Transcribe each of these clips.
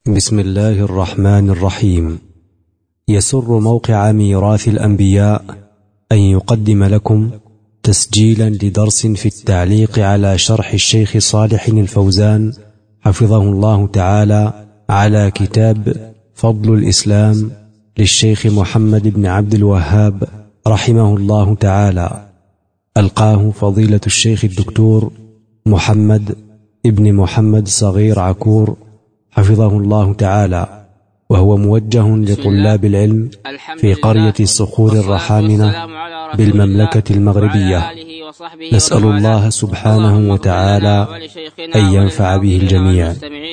بسم الله الرحمن الرحيم. يسر موقع ميراث الأنبياء أن يقدم لكم تسجيلا لدرس في التعليق على شرح الشيخ صالح الفوزان حفظه الله تعالى على كتاب فضل الإسلام للشيخ محمد بن عبد الوهاب رحمه الله تعالى. ألقاه فضيلة الشيخ الدكتور محمد ابن محمد صغير عكور حفظه الله تعالى، وهو موجه لطلاب العلم في قرية الصخور الرحامنة بالمملكة المغربية. نسأل الله سبحانه وتعالى أن ينفع به الجميع.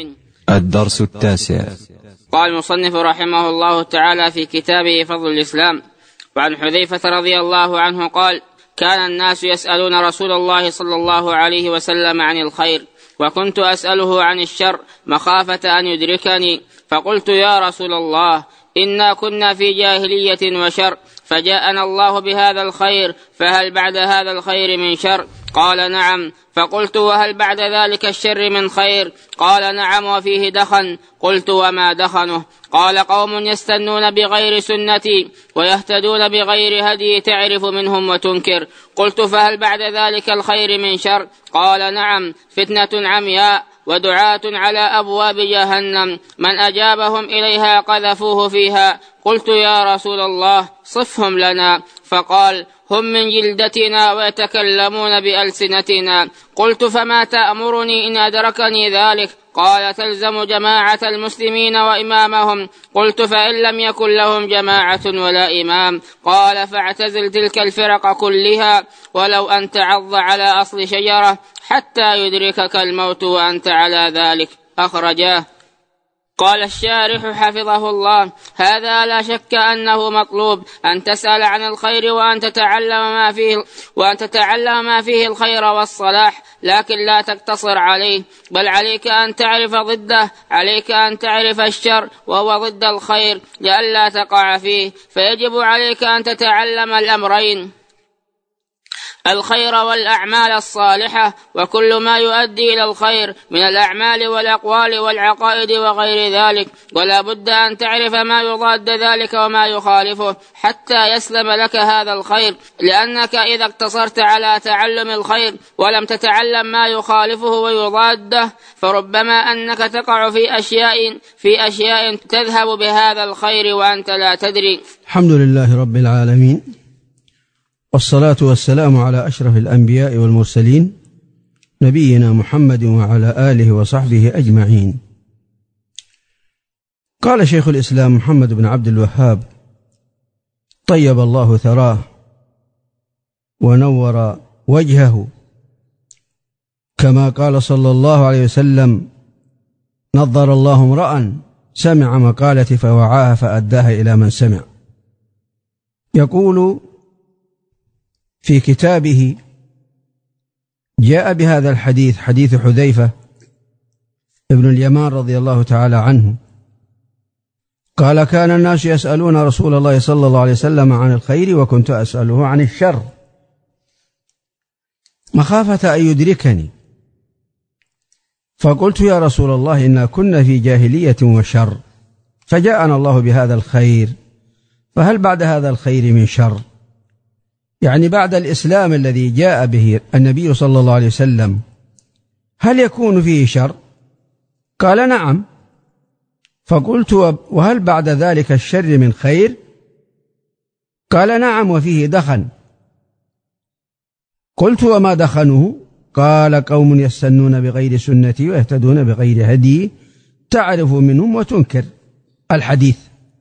الدرس التاسع. قال المصنف رحمه الله تعالى في كتابه فضل الإسلام: وعن حذيفة رضي الله عنه قال: كان الناس يسألون رسول الله صلى الله عليه وسلم عن الخير، وكنت أسأله عن الشر مخافة أن يدركني، فقلت: يا رسول الله، إنا كنا في جاهلية وشر، فجاءنا الله بهذا الخير، فهل بعد هذا الخير من شر؟ قال: نعم. فقلت: وهل بعد ذلك الشر من خير؟ قال: نعم، وفيه دخن. قلت: وما دخنه؟ قال: قوم يستنون بغير سنتي ويهتدون بغير هدي، تعرف منهم وتنكر. قلت: فهل بعد ذلك الخير من شر؟ قال: نعم، فتنة عمياء ودعاة على أبواب جهنم، من أجابهم إليها قذفوه فيها. قلت: يا رسول الله، صفهم لنا. فقال: هم من جلدتنا ويتكلمون بألسنتنا. قلت: فما تأمرني إن أدركني ذلك؟ قال: تلزم جماعة المسلمين وإمامهم. قلت: فإن لم يكن لهم جماعة ولا إمام؟ قال: فاعتزل تلك الفرق كلها، ولو أن تعض على أصل شجرة حتى يدركك الموت وأنت على ذلك. أخرجاه. قال الشارح حفظه الله: هذا لا شك أنه مطلوب أن تسأل عن الخير وأن تتعلم ما فيه الخير والصلاح، لكن لا تقتصر عليه، بل عليك أن تعرف ضده. عليك أن تعرف الشر وهو ضد الخير لئلا تقع فيه، فيجب عليك أن تتعلم الأمرين: الخير والأعمال الصالحة، وكل ما يؤدي إلى الخير من الأعمال والأقوال والعقائد وغير ذلك، ولا بد أن تعرف ما يضاد ذلك وما يخالفه حتى يسلم لك هذا الخير، لأنك إذا اقتصرت على تعلم الخير ولم تتعلم ما يخالفه ويضاده، فربما أنك تقع في أشياء تذهب بهذا الخير وأنت لا تدري. الحمد لله رب العالمين، والصلاة والسلام على أشرف الأنبياء والمرسلين، نبينا محمد وعلى آله وصحبه أجمعين. قال شيخ الإسلام محمد بن عبد الوهاب طيب الله ثراه ونور وجهه، كما قال صلى الله عليه وسلم: نظر الله امرأ سمع مقالتي فوعاها فأداها إلى من سمع. يقول في كتابه: جاء بهذا الحديث، حديث حذيفة ابن اليمان رضي الله تعالى عنه، قال: كان الناس يسألون رسول الله صلى الله عليه وسلم عن الخير، وكنت أسأله عن الشر مخافة أن يدركني، فقلت: يا رسول الله، إنا كنا في جاهلية وشر، فجاءنا الله بهذا الخير، فهل بعد هذا الخير من شر؟ يعني بعد الإسلام الذي جاء به النبي صلى الله عليه وسلم، هل يكون فيه شر؟ قال: نعم. فقلت: وهل بعد ذلك الشر من خير؟ قال: نعم، وفيه دخن. قلت: وما دخنه؟ قال: قوم يستنون بغير سنتي ويهتدون بغير هدي، تعرف منهم وتنكر. الحديث.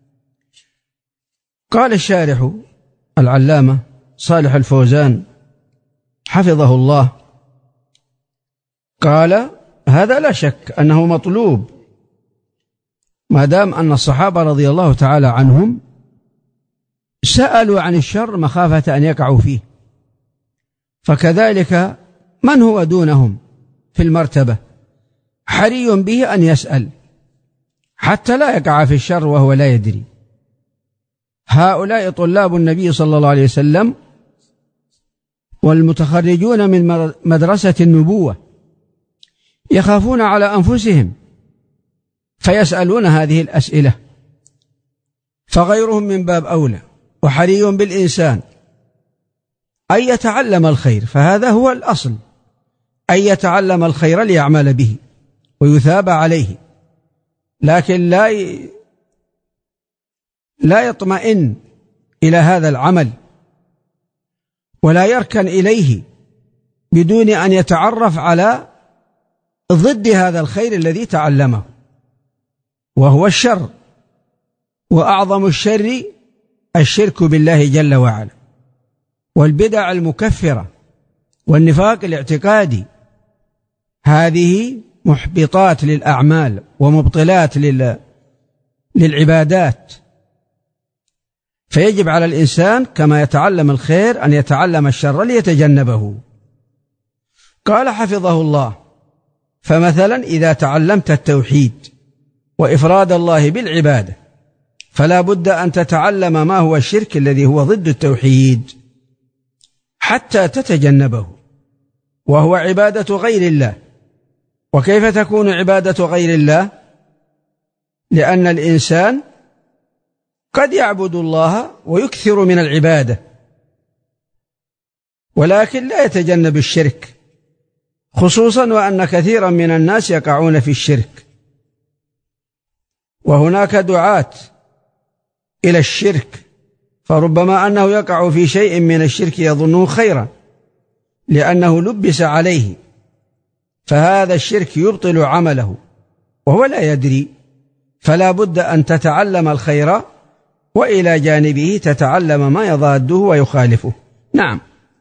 قال الشارح العلامة صالح الفوزان حفظه الله، قال: هذا لا شك أنه مطلوب، ما دام أن الصحابة رضي الله تعالى عنهم سألوا عن الشر مخافة أن يقعوا فيه، فكذلك من هو دونهم في المرتبة حري به أن يسأل حتى لا يقع في الشر وهو لا يدري. هؤلاء طلاب النبي صلى الله عليه وسلم والمتخرجون من مدرسة النبوة، يخافون على أنفسهم فيسألون هذه الأسئلة، فغيرهم من باب أولى، وحري بالإنسان أن يتعلم الخير، فهذا هو الأصل، أن يتعلم الخير ليعمل به ويثاب عليه، لكن لا يطمئن إلى هذا العمل ولا يركن إليه بدون أن يتعرف على ضد هذا الخير الذي تعلمه، وهو الشر، وأعظم الشر الشرك بالله جل وعلا، والبدع المكفرة، والنفاق الاعتقادي، هذه محبطات للأعمال ومبطلات للعبادات. فيجب على الإنسان كما يتعلم الخير أن يتعلم الشر ليتجنبه. قال حفظه الله: فمثلا إذا تعلمت التوحيد وإفراد الله بالعبادة فلا بد أن تتعلم ما هو الشرك الذي هو ضد التوحيد حتى تتجنبه، وهو عبادة غير الله. وكيف تكون عبادة غير الله؟ لأن الإنسان قد يعبد الله ويكثر من العبادة، ولكن لا يتجنب الشرك، خصوصا وأن كثيرا من الناس يقعون في الشرك، وهناك دعاة إلى الشرك، فربما أنه يقع في شيء من الشرك يظنه خيرا لأنه لبس عليه، فهذا الشرك يبطل عمله وهو لا يدري. فلا بد أن تتعلم الخير وإلى جانبه تتعلم ما يضاده ويخالفه. نعم،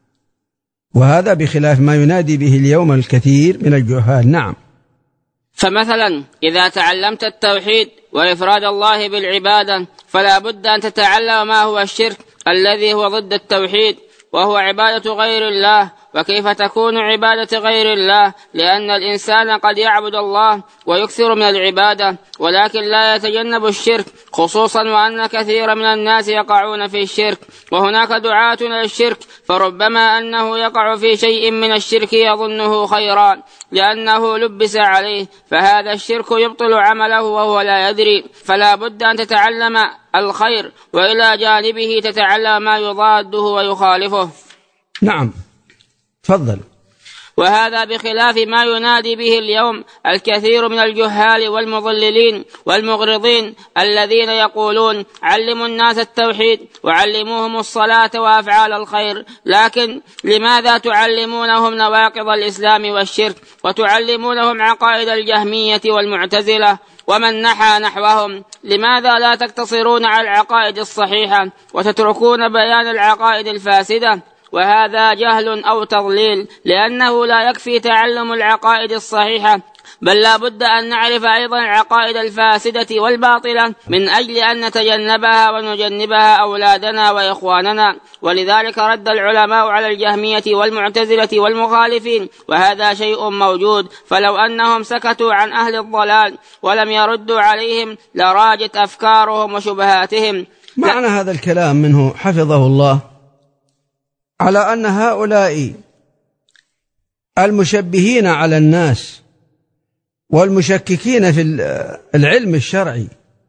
وهذا بخلاف ما ينادي به اليوم الكثير من الجهال. نعم. فمثلا إذا تعلمت التوحيد وإفراد الله بالعبادة فلا بد أن تتعلم ما هو الشرك الذي هو ضد التوحيد وهو عبادة غير الله. وكيف تكون عبادة غير الله؟ لأن الإنسان قد يعبد الله ويكثر من العبادة ولكن لا يتجنب الشرك، خصوصا وأن كثير من الناس يقعون في الشرك، وهناك دعاة إلى الشرك، فربما أنه يقع في شيء من الشرك يظنه خيرا لأنه لبس عليه، فهذا الشرك يبطل عمله وهو لا يدري. فلا بد أن تتعلم الخير وإلى جانبه تتعلم ما يضاده ويخالفه. نعم، تفضل. وهذا بخلاف ما ينادي به اليوم الكثير من الجهال والمضللين والمغرضين الذين يقولون علموا الناس التوحيد وعلموهم الصلاة وأفعال الخير، لكن لماذا تعلمونهم نواقض الإسلام والشرك وتعلمونهم عقائد الجهمية والمعتزلة ومن نحى نحوهم؟ لماذا لا تقتصرون على العقائد الصحيحة وتتركون بيان العقائد الفاسدة؟ وهذا جهل أو تضليل، لأنه لا يكفي تعلم العقائد الصحيحة، بل لا بد أن نعرف أيضا العقائد الفاسدة والباطلة من أجل أن نتجنبها ونجنبها أولادنا وإخواننا. ولذلك رد العلماء على الجهمية والمعتزلة والمخالفين، وهذا شيء موجود، فلو أنهم سكتوا عن أهل الضلال ولم يردوا عليهم لراجت أفكارهم وشبهاتهم. معنى هذا الكلام منه حفظه الله على أن هؤلاء المشبهين على الناس والمشككين في العلم الشرعي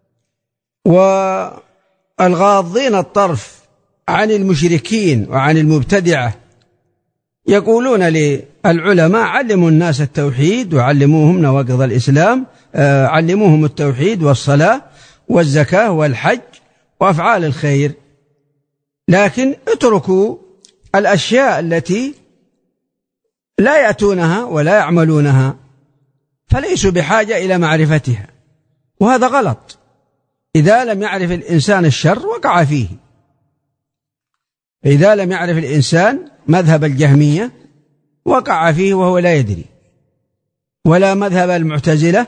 والغاضين الطرف عن المشركين وعن المبتدعة يقولون للعلماء علموا الناس التوحيد وعلموهم نواقض الإسلام، علموهم التوحيد والصلاة والزكاة والحج وأفعال الخير، لكن اتركوا الأشياء التي لا يأتونها ولا يعملونها، فليسوا بحاجة إلى معرفتها، وهذا غلط. إذا لم يعرف الإنسان الشر وقع فيه. إذا لم يعرف الإنسان مذهب الجهمية وقع فيه وهو لا يدري، ولا مذهب المعتزلة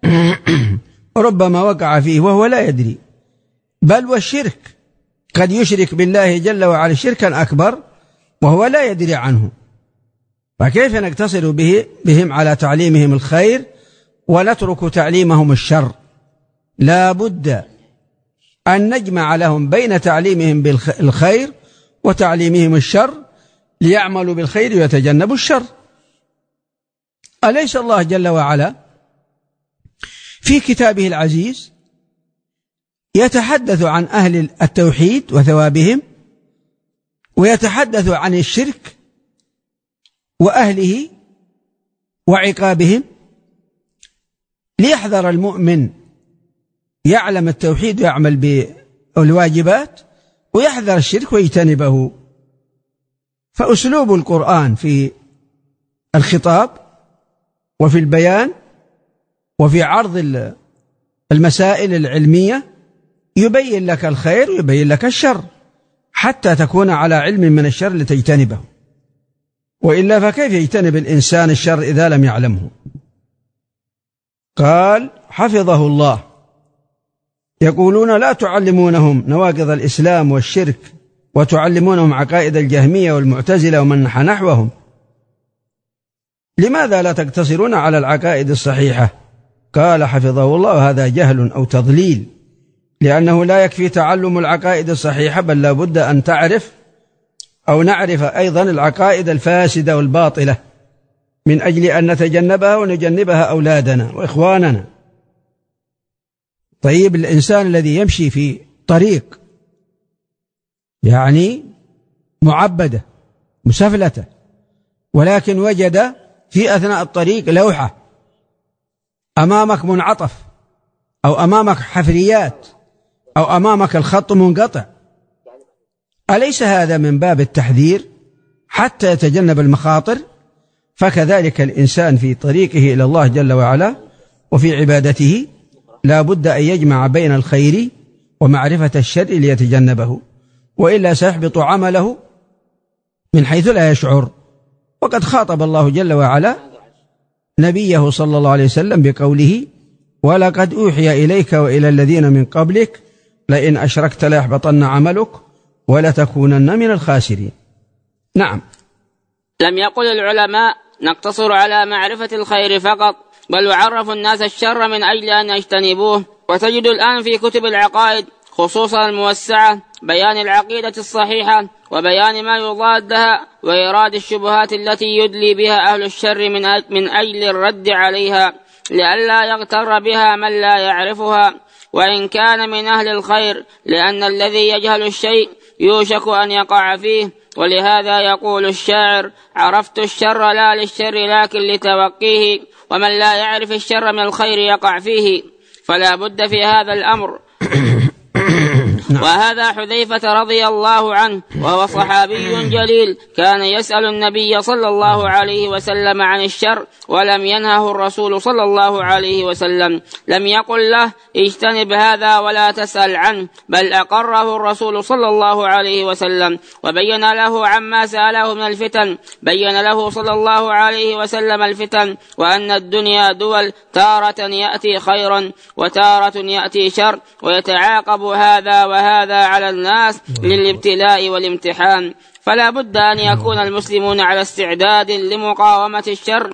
ربما وقع فيه وهو لا يدري، بل والشرك قد يشرك بالله جل وعلا شركا أكبر وهو لا يدري عنه. فكيف نقتصر بهم على تعليمهم الخير ونترك تعليمهم الشر؟ لا بد أن نجمع لهم بين تعليمهم بالخير وتعليمهم الشر ليعملوا بالخير ويتجنبوا الشر. أليس الله جل وعلا في كتابه العزيز يتحدث عن أهل التوحيد وثوابهم، ويتحدث عن الشرك وأهله وعقابهم، ليحذر المؤمن يعلم التوحيد ويعمل بالواجبات، ويحذر الشرك ويجتنبه. فأسلوب القرآن في الخطاب وفي البيان وفي عرض المسائل العلمية يبين لك الخير ويبين لك الشر، حتى تكون على علم من الشر لتجتنبه، وإلا فكيف يجتنب الإنسان الشر إذا لم يعلمه؟ قال حفظه الله: يقولون لا تعلمونهم نواقض الإسلام والشرك وتعلمونهم عقائد الجهمية والمعتزلة ومن نحوهم، لماذا لا تقتصرون على العقائد الصحيحة؟ قال حفظه الله: هذا جهل أو تضليل، لأنه لا يكفي تعلم العقائد الصحيحة، بل لا بد أن تعرف أو نعرف أيضا العقائد الفاسدة والباطلة من أجل أن نتجنبها ونجنبها أولادنا وإخواننا. طيب، الإنسان الذي يمشي في طريق يعني معبدة مسفلة، ولكن وجد في أثناء الطريق لوحة أمامك منعطف، أو أمامك حفريات، أو أمامك الخط منقطع، أليس هذا من باب التحذير حتى يتجنب المخاطر؟ فكذلك الإنسان في طريقه إلى الله جل وعلا وفي عبادته لا بد أن يجمع بين الخير ومعرفة الشر ليتجنبه، وإلا سيحبط عمله من حيث لا يشعر. وقد خاطب الله جل وعلا نبيه صلى الله عليه وسلم بقوله: ولقد أوحي إليك وإلى الذين من قبلك لئن أشركت ليحبطن عملك ولتكونن من الخاسرين. نعم. لم يقل العلماء نقتصر على معرفة الخير فقط، بل يعرف الناس الشر من أجل أن يجتنبوه. وتجد الآن في كتب العقائد خصوصا الموسعة بيان العقيدة الصحيحة وبيان ما يضادها وإيراد الشبهات التي يدلي بها أهل الشر من أجل الرد عليها، لئلا يغتر بها من لا يعرفها وإن كان من أهل الخير، لأن الذي يجهل الشيء يوشك أن يقع فيه. ولهذا يقول الشاعر: عرفت الشر لا للشر لكن لتوقيه، ومن لا يعرف الشر من الخير يقع فيه. فلا بد في هذا الأمر. وهذا حذيفة رضي الله عنه، وهو صحابي جليل، كان يسأل النبي صلى الله عليه وسلم عن الشر، ولم ينهه الرسول صلى الله عليه وسلم. لم يقل له اجتنب هذا ولا تسأل عنه، بل أقره الرسول صلى الله عليه وسلم وبين له عما سأله من الفتن. بين له صلى الله عليه وسلم الفتن، وأن الدنيا دول، تارة يأتي خيرا وتارة يأتي شر، ويتعاقب هذا وهذا على الناس للابتلاء والامتحان. فلا بد أن يكون المسلمون على استعداد لمقاومة الشر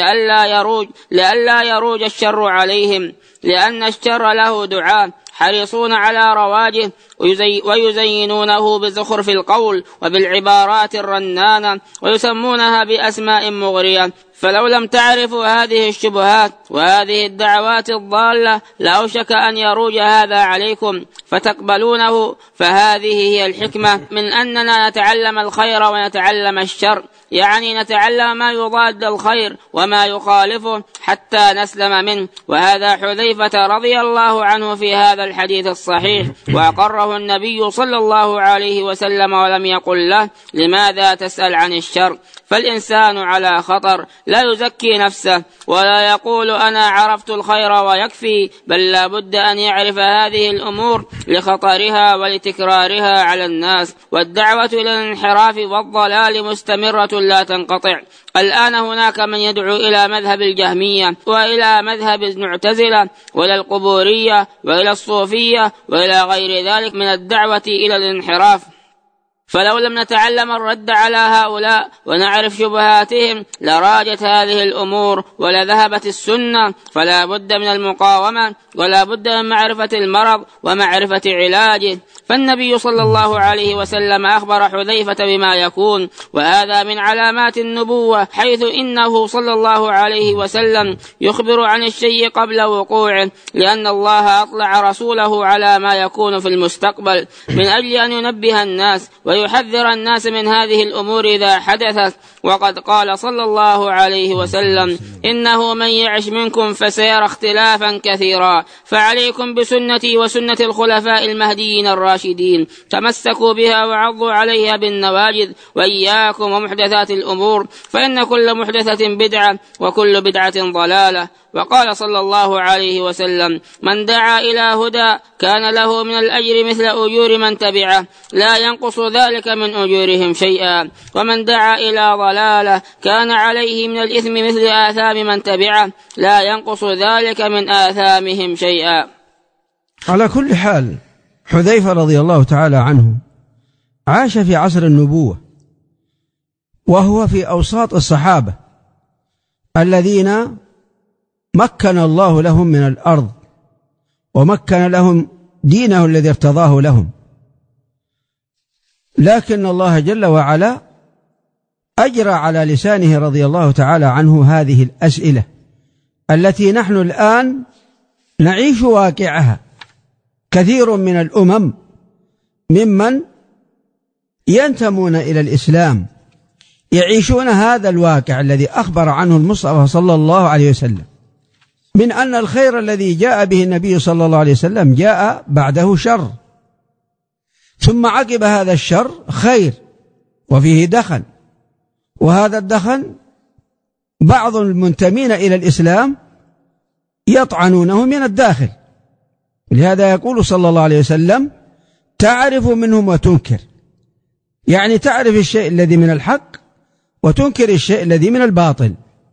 لئلا يروج الشر عليهم، لأن الشر له دعاة حريصون على رواجه ويزينونه بزخرف القول وبالعبارات الرنانة ويسمونها بأسماء مغرية. فلو لم تعرفوا هذه الشبهات وهذه الدعوات الضالة لأوشك أن يروج هذا عليكم فتقبلونه. فهذه هي الحكمة من أننا نتعلم الخير ونتعلم الشر، يعني نتعلم ما يضاد الخير وما يخالفه حتى نسلم منه. وهذا حذيفة رضي الله عنه في هذا الحديث الصحيح، وأقره النبي صلى الله عليه وسلم ولم يقل له لماذا تسأل عن الشر. فالإنسان على خطر، لا يزكي نفسه ولا يقول أنا عرفت الخير ويكفي، بل لا بد أن يعرف هذه الأمور لخطرها ولتكرارها على الناس. والدعوة إلى الانحراف والضلال مستمرة لا تنقطع. الآن هناك من يدعو إلى مذهب الجهمية وإلى مذهب المعتزلة وإلى القبورية وإلى الصوفية وإلى غير ذلك من الدعوة إلى الانحراف. فلو لم نتعلم الرد على هؤلاء ونعرف شبهاتهم لراجت هذه الأمور ولذهبت السنة. فلا بد من المقاومة، ولا بد من معرفة المرض ومعرفة علاجه. فالنبي صلى الله عليه وسلم أخبر حذيفة بما يكون، وهذا من علامات النبوة، حيث إنه صلى الله عليه وسلم يخبر عن الشيء قبل وقوعه، لأن الله أطلع رسوله على ما يكون في المستقبل من أجل أن ينبه الناس ويحذر الناس من هذه الأمور إذا حدثت. وقد قال صلى الله عليه وسلم: إنه من يعش منكم فسيرى اختلافا كثيرا، فعليكم بسنتي وسنة الخلفاء المهديين الراشدين، تمسكوا بها وعضوا عليها بالنواجذ، وإياكم ومحدثات الأمور، فإن كل محدثة بدعة وكل بدعة ضلالة. وقال صلى الله عليه وسلم: من دعا إلى هدى كان له من الأجر مثل أجور من تبعه، لا ينقص ذلك من أجورهم شيئا، ومن دعا إلى ضلالة كان عليه من الإثم مثل آثام من تبعه، لا ينقص ذلك من آثامهم شيئا. على كل حال، حذيفة رضي الله تعالى عنه عاش في عصر النبوة، وهو في أوساط الصحابة الذين مكن الله لهم من الأرض ومكن لهم دينه الذي ارتضاه لهم، لكن الله جل وعلا أجرى على لسانه رضي الله تعالى عنه هذه الأسئلة التي نحن الآن نعيش واقعها. كثير من الأمم ممن ينتمون إلى الإسلام يعيشون هذا الواقع الذي أخبر عنه المصطفى صلى الله عليه وسلم، من أن الخير الذي جاء به النبي صلى الله عليه وسلم جاء بعده شر، ثم عقب هذا الشر خير وفيه دخل، وهذا الدخل بعض المنتمين إلى الإسلام يطعنونه من الداخل. لهذا يقول صلى الله عليه وسلم: تعرف منهم وتنكر، يعني تعرف الشيء الذي من الحق وتنكر الشيء الذي من الباطل.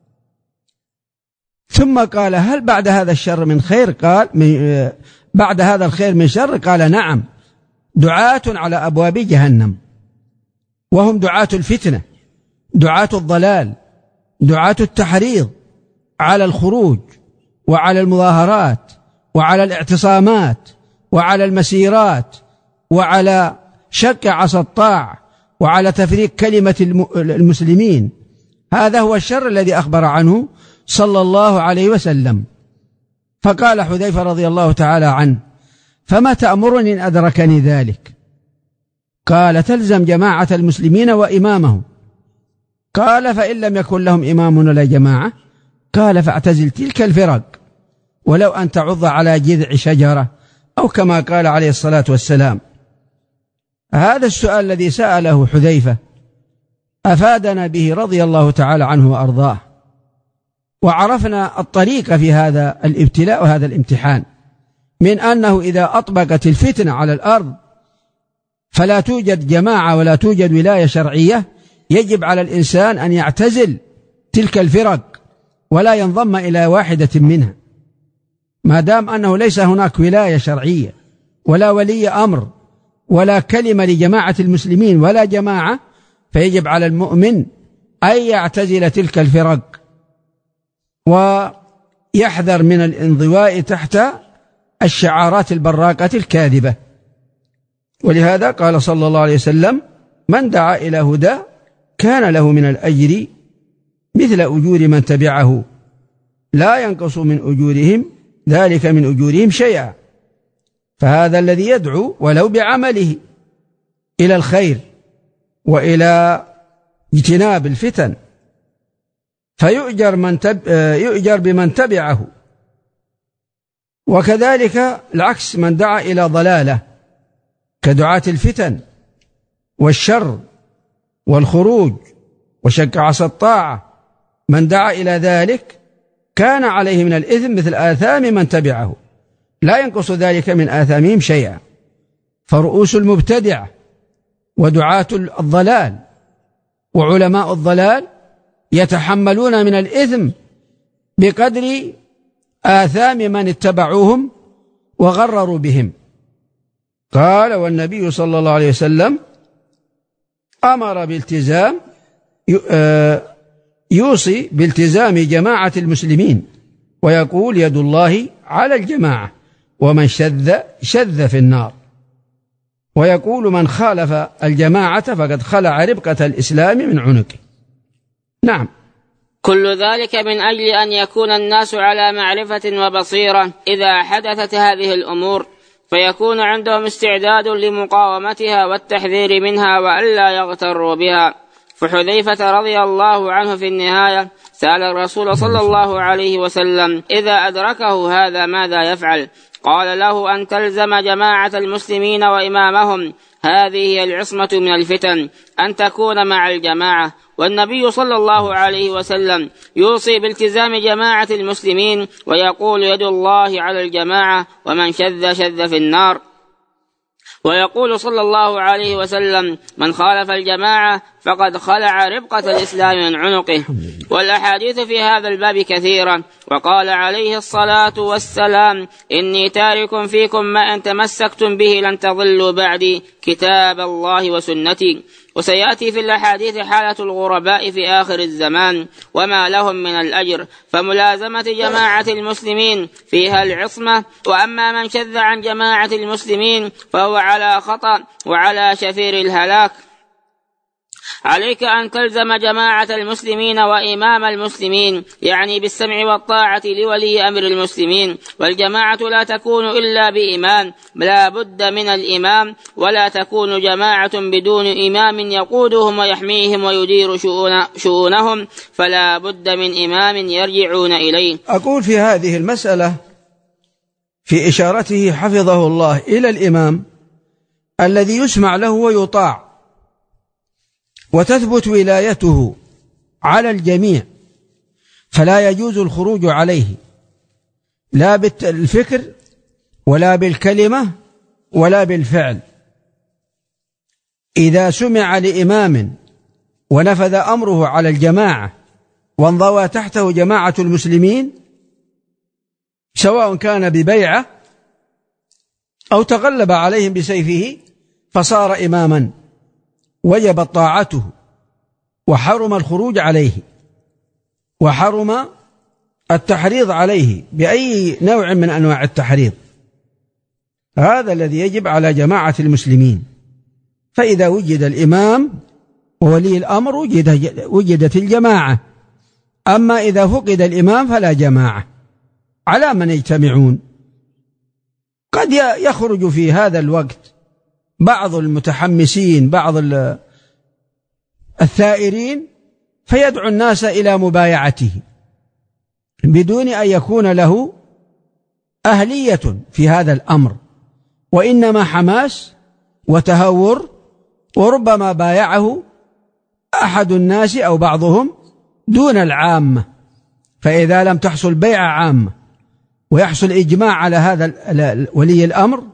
ثم قال: هل بعد هذا الشر من خير؟ قال: بعد هذا الخير من شر؟ قال: نعم، دعاة على أبواب جهنم، وهم دعاة الفتنة، دعاة الضلال، دعاة التحريض على الخروج وعلى المظاهرات وعلى الاعتصامات وعلى المسيرات وعلى شق عصا الطاعة وعلى تفريق كلمة المسلمين. هذا هو الشر الذي أخبر عنه صلى الله عليه وسلم. فقال حذيفة رضي الله تعالى عنه: فما تأمرني إن أدركني ذلك؟ قال: تلزم جماعة المسلمين وإمامهم. قال: فإن لم يكن لهم إمام ولا جماعة؟ قال: فاعتزل تلك الفرق ولو أن تعض على جذع شجرة، أو كما قال عليه الصلاة والسلام. هذا السؤال الذي سأله حذيفة أفادنا به رضي الله تعالى عنه وأرضاه، وعرفنا الطريق في هذا الابتلاء وهذا الامتحان، من أنه إذا أطبقت الفتنة على الأرض فلا توجد جماعة ولا توجد ولاية شرعية، يجب على الإنسان أن يعتزل تلك الفرق ولا ينضم إلى واحدة منها، ما دام أنه ليس هناك ولاية شرعية ولا ولي أمر ولا كلمة لجماعة المسلمين ولا جماعة، فيجب على المؤمن أن يعتزل تلك الفرق ويحذر من الانضواء تحت الشعارات البراقة الكاذبة. ولهذا قال صلى الله عليه وسلم: من دعا إلى هدى كان له من الأجر مثل أجور من تبعه، لا ينقص من أجورهم ذلك من أجورهم شيئا. فهذا الذي يدعو ولو بعمله إلى الخير وإلى اجتناب الفتن فيؤجر بمن تبعه، وكذلك العكس، من دعا إلى ضلالة كدعاة الفتن والشر والخروج وشق عصا الطاعة، من دعا إلى ذلك كان عليه من الإثم مثل آثام من تبعه، لا ينقص ذلك من آثامهم شيئا. فرؤوس المبتدعة ودعاة الضلال وعلماء الضلال يتحملون من الإثم بقدر آثام من اتبعوهم وغرروا بهم. قال: والنبي صلى الله عليه وسلم أمر بالتزام يوصي بالتزام جماعة المسلمين، ويقول: يد الله على الجماعة، ومن شذ في النار. ويقول من خالف الجماعة فقد خلع ربقة الإسلام من عنقه. نعم. كل ذلك من أجل أن يكون الناس على معرفة وبصيرة إذا حدثت هذه الأمور، فيكون عندهم استعداد لمقاومتها والتحذير منها وألا يغتروا بها. فحذيفة رضي الله عنه في النهاية سأل الرسول صلى الله عليه وسلم إذا أدركه هذا ماذا يفعل؟ قال له أن تلزم جماعة المسلمين وإمامهم، هذه هي العصمة من الفتن، أن تكون مع الجماعة. والنبي صلى الله عليه وسلم يوصي بالتزام جماعة المسلمين ويقول يد الله على الجماعة ومن شذ شذ في النار. ويقول صلى الله عليه وسلم من خالف الجماعة فقد خلع ربقة الإسلام من عنقه. والأحاديث في هذا الباب كثيرة. وقال عليه الصلاة والسلام إني تارك فيكم ما إن تمسكتم به لن تضلوا بعدي، كتاب الله وسنتي. وسيأتي في الأحاديث حالة الغرباء في آخر الزمان وما لهم من الأجر، فملازمة جماعة المسلمين فيها العصمة. وأما من شذ عن جماعة المسلمين فهو على خطأ وعلى شفير الهلاك. عليك أن تلزم جماعة المسلمين وإمام المسلمين، يعني بالسمع والطاعة لولي أمر المسلمين. والجماعة لا تكون إلا بإمام، لا بد من الإمام، ولا تكون جماعة بدون إمام يقودهم ويحميهم ويدير شؤونهم، فلا بد من إمام يرجعون إليه. أقول في هذه المسألة في إشارته حفظه الله إلى الإمام الذي يسمع له ويطاع وتثبت ولايته على الجميع، فلا يجوز الخروج عليه لا بالفكر ولا بالكلمة ولا بالفعل. إذا سمع لإمام ونفذ أمره على الجماعة وانضوى تحته جماعة المسلمين، سواء كان ببيعة أو تغلب عليهم بسيفه فصار إماما، وجبت طاعته وحرم الخروج عليه وحرم التحريض عليه بأي نوع من أنواع التحريض. هذا الذي يجب على جماعة المسلمين. فإذا وجد الإمام وولي الأمر وجدت الجماعة. أما إذا فقد الإمام فلا جماعة. على من يجتمعون؟ قد يخرج في هذا الوقت بعض المتحمسين، بعض الثائرين، فيدعو الناس إلى مبايعته بدون أن يكون له أهلية في هذا الأمر، وإنما حماس وتهور، وربما بايعه أحد الناس أو بعضهم دون العامة. فإذا لم تحصل بيعة عامة ويحصل إجماع على هذا ولي الأمر،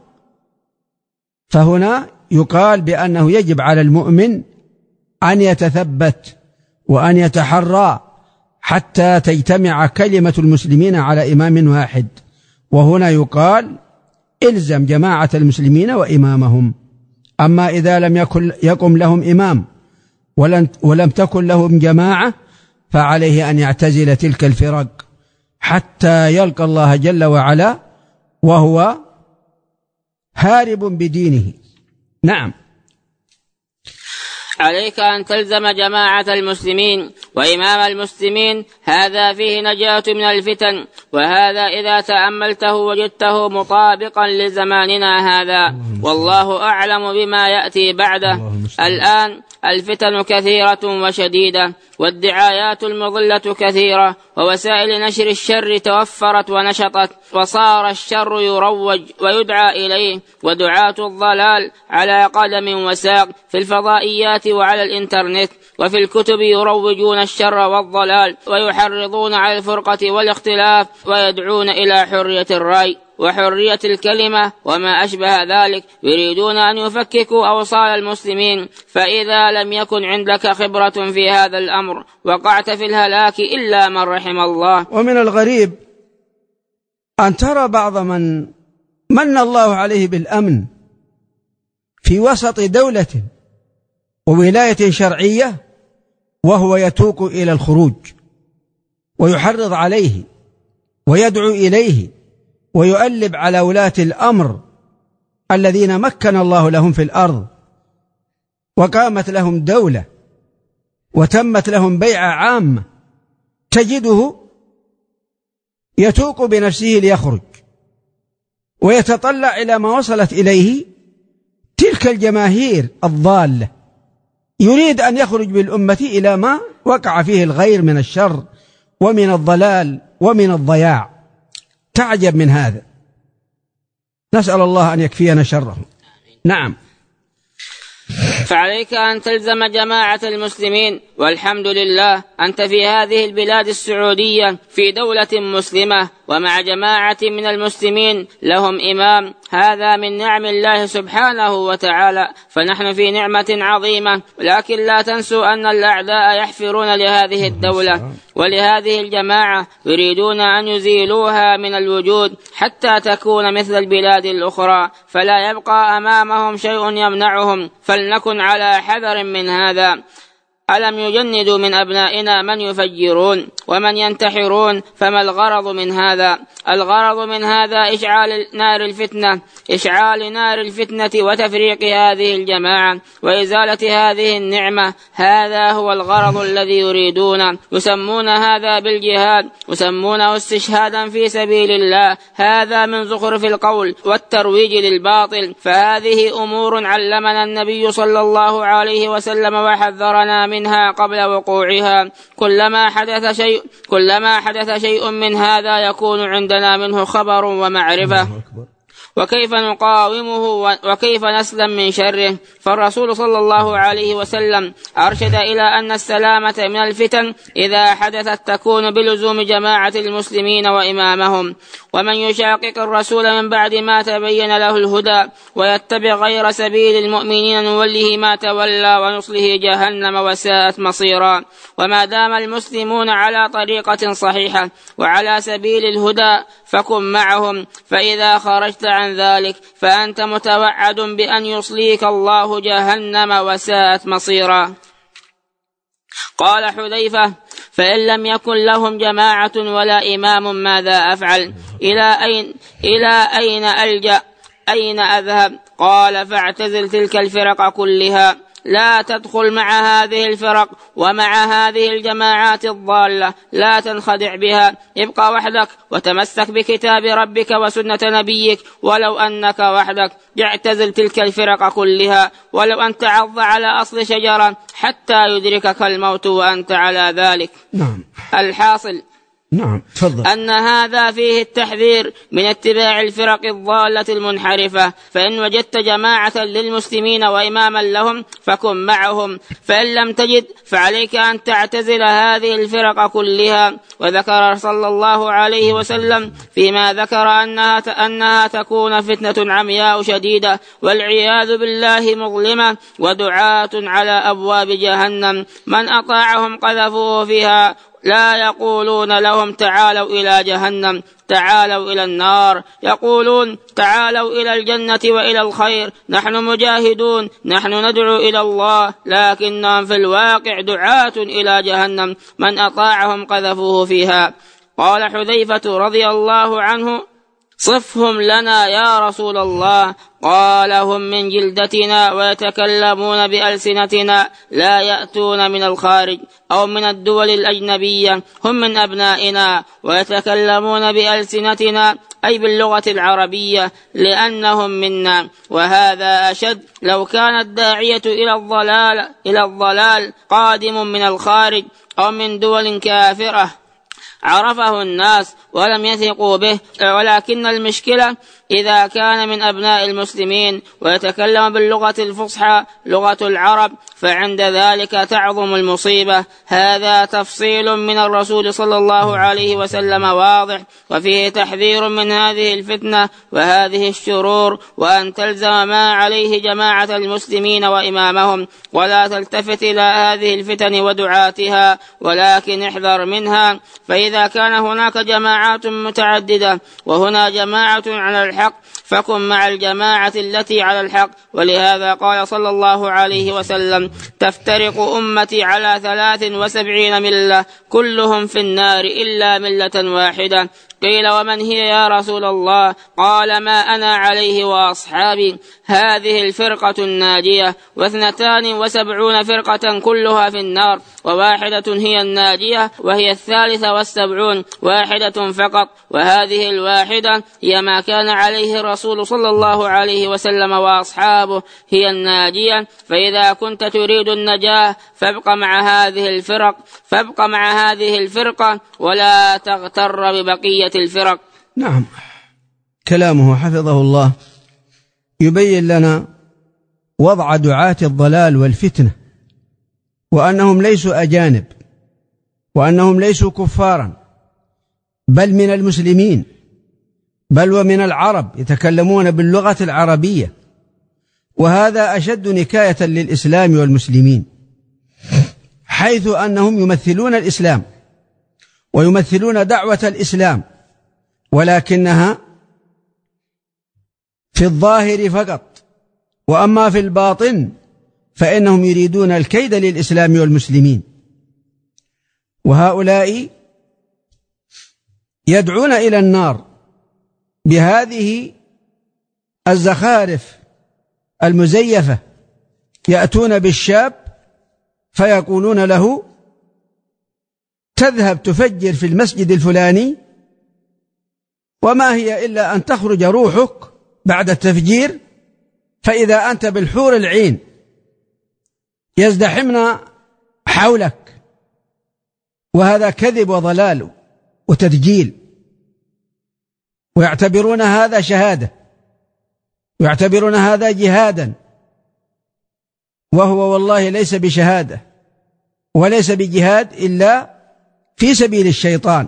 فهنا يقال بأنه يجب على المؤمن أن يتثبت وأن يتحرى حتى تجتمع كلمة المسلمين على إمام واحد. وهنا يقال إلزم جماعة المسلمين وإمامهم. أما إذا لم يقم لهم إمام ولم تكن لهم جماعة فعليه أن يعتزل تلك الفرق حتى يلقى الله جل وعلا وهو هارب بدينه. نعم. عليك أن تلزم جماعة المسلمين وإمام المسلمين، هذا فيه نجاة من الفتن، وهذا إذا تأملته وجدته مطابقا لزماننا هذا، والله أعلم بما يأتي بعده. الآن الفتن كثيرة وشديدة، والدعايات المضلة كثيرة، ووسائل نشر الشر توفرت ونشطت، وصار الشر يروج ويدعى إليه، ودعاة الضلال على قدم وساق في الفضائيات وعلى الإنترنت وفي الكتب يروجون الشر والضلال، ويحرضون على الفرقة والاختلاف، ويدعون إلى حرية الرأي وحرية الكلمة وما أشبه ذلك. يريدون أن يفككوا أوصال المسلمين، فإذا لم يكن عندك خبرة في هذا الأمر وقعت في الهلاك إلا من رحم الله. ومن الغريب أن ترى بعض من الله عليه بالأمن في وسط دولة وولاية شرعية وهو يتوق إلى الخروج ويحرض عليه ويدعو إليه ويؤلب على ولاة الأمر الذين مكن الله لهم في الأرض وقامت لهم دولة وتمت لهم بيعة عامة، تجده يتوق بنفسه ليخرج ويتطلع إلى ما وصلت إليه تلك الجماهير الضالة، يريد أن يخرج بالأمة إلى ما وقع فيه الغير من الشر ومن الضلال ومن الضياع. تعجب من هذا، نسأل الله أن يكفينا شره. نعم. فعليك أن تلزم جماعة المسلمين، والحمد لله أنت في هذه البلاد السعودية في دولة مسلمة ومع جماعة من المسلمين لهم إمام، هذا من نعم الله سبحانه وتعالى، فنحن في نعمة عظيمة. لكن لا تنسوا أن الأعداء يحفرون لهذه الدولة ولهذه الجماعة، يريدون أن يزيلوها من الوجود حتى تكون مثل البلاد الأخرى، فلا يبقى أمامهم شيء يمنعهم، فلنكن على حذر من هذا. ألم يجندوا من أبنائنا من يفجرون ومن ينتحرون؟ فما الغرض من هذا؟ الغرض من هذا إشعال نار الفتنة وتفريق هذه الجماعة وإزالة هذه النعمة، هذا هو الغرض الذي يريدون. يسمون هذا بالجهاد، يسمونه استشهادا في سبيل الله، هذا من زخرف القول والترويج للباطل. فهذه أمور علمنا النبي صلى الله عليه وسلم وحذرنا منها قبل وقوعها. كلما حدث شيء من هذا يكون عندنا منه خبر ومعرفة، وكيف نقاومه وكيف نسلم من شره. فالرسول صلى الله عليه وسلم أرشد إلى أن السلامة من الفتن إذا حدثت تكون بلزوم جماعة المسلمين وإمامهم. ومن يشاقق الرسول من بعد ما تبين له الهدى ويتبع غير سبيل المؤمنين نوله ما تولى ونصله جهنم وساءت مصيرا. وما دام المسلمون على طريقة صحيحة وعلى سبيل الهدى فكن معهم، فإذا خرجت عن ذلك فأنت متوعد بأن يصليك الله جهنم وساءت مصيرا. قال حذيفة: فإن لم يكن لهم جماعة ولا إمام ماذا أفعل؟ إلى أين ألجأ؟ أين أذهب؟ قال: فاعتزل تلك الفرق كلها، لا تدخل مع هذه الفرق ومع هذه الجماعات الضالة، لا تنخدع بها، ابقى وحدك وتمسك بكتاب ربك وسنة نبيك ولو أنك وحدك. اعتزل تلك الفرق كلها ولو أن تعض على أصل شجرة حتى يدركك الموت وأنت على ذلك. نعم. الحاصل أن هذا فيه التحذير من اتباع الفرق الضالة المنحرفة. فإن وجدت جماعة للمسلمين وإماما لهم فكن معهم، فإن لم تجد فعليك أن تعتزل هذه الفرق كلها. وذكر صلى الله عليه وسلم فيما ذكر أنها تكون فتنة عمياء شديدة والعياذ بالله مظلمة ودعاة على أبواب جهنم، من أطاعهم قذفوه فيها، لا يقولون لهم تعالوا إلى جهنم، تعالوا إلى النار، يقولون تعالوا إلى الجنة وإلى الخير، نحن مجاهدون، نحن ندعو إلى الله، لكنهم في الواقع دعاة إلى جهنم، من أطاعهم قذفوه فيها. قال حذيفة رضي الله عنه: صفهم لنا يا رسول الله. قال: هم من جلدتنا ويتكلمون بألسنتنا، لا يأتون من الخارج أو من الدول الأجنبية، هم من أبنائنا ويتكلمون بألسنتنا أي باللغة العربية لأنهم منا. وهذا أشد، لو كان الداعية إلى الضلال قادم من الخارج أو من دول كافرة عرفه الناس ولم يثقوا به، ولكن المشكلة إذا كان من أبناء المسلمين ويتكلم باللغة الفصحى لغة العرب فعند ذلك تعظم المصيبة. هذا تفصيل من الرسول صلى الله عليه وسلم واضح، وفيه تحذير من هذه الفتنة وهذه الشرور، وأن تلزم ما عليه جماعة المسلمين وإمامهم، ولا تلتفت إلى هذه الفتن ودعاتها، ولكن احذر منها. فإذا كان هناك جماعات متعددة وهنا جماعة على الحق فكن مع الجماعة التي على الحق. ولهذا قال صلى الله عليه وسلم: تفترق أمتي على 73 ملة كلهم في النار إلا ملة واحدة. قيل ومن هي يا رسول الله؟ قال ما أنا عليه وأصحابي، هذه الفرقة الناجية، 72 فرقة كلها في النار، وواحدة هي الناجية وهي 73 واحدة فقط، وهذه الواحدة هي ما كان عليه الرسول صلى الله عليه وسلم وأصحابه، هي الناجية. فإذا كنت تريد النجاة فابق مع هذه الفرقة ولا تغتر ببقية الفرق. نعم، كلامه حفظه الله يبين لنا وضع دعاة الضلال والفتنة، وأنهم ليسوا أجانب، وأنهم ليسوا كفارا، بل من المسلمين، بل ومن العرب يتكلمون باللغة العربية، وهذا أشد نكاية للإسلام والمسلمين، حيث أنهم يمثلون الإسلام ويمثلون دعوة الإسلام، ولكنها في الظاهر فقط، وأما في الباطن فإنهم يريدون الكيد للإسلام والمسلمين. وهؤلاء يدعون إلى النار بهذه الزخارف المزيفة، يأتون بالشاب فيقولون له تذهب تفجر في المسجد الفلاني، وما هي إلا أن تخرج روحك بعد التفجير، فإذا أنت بالحور العين يزدحمن حولك. وهذا كذب وضلال وتدجيل، ويعتبرون هذا شهادة، ويعتبرون هذا جهادا، وهو والله ليس بشهادة وليس بجهاد إلا في سبيل الشيطان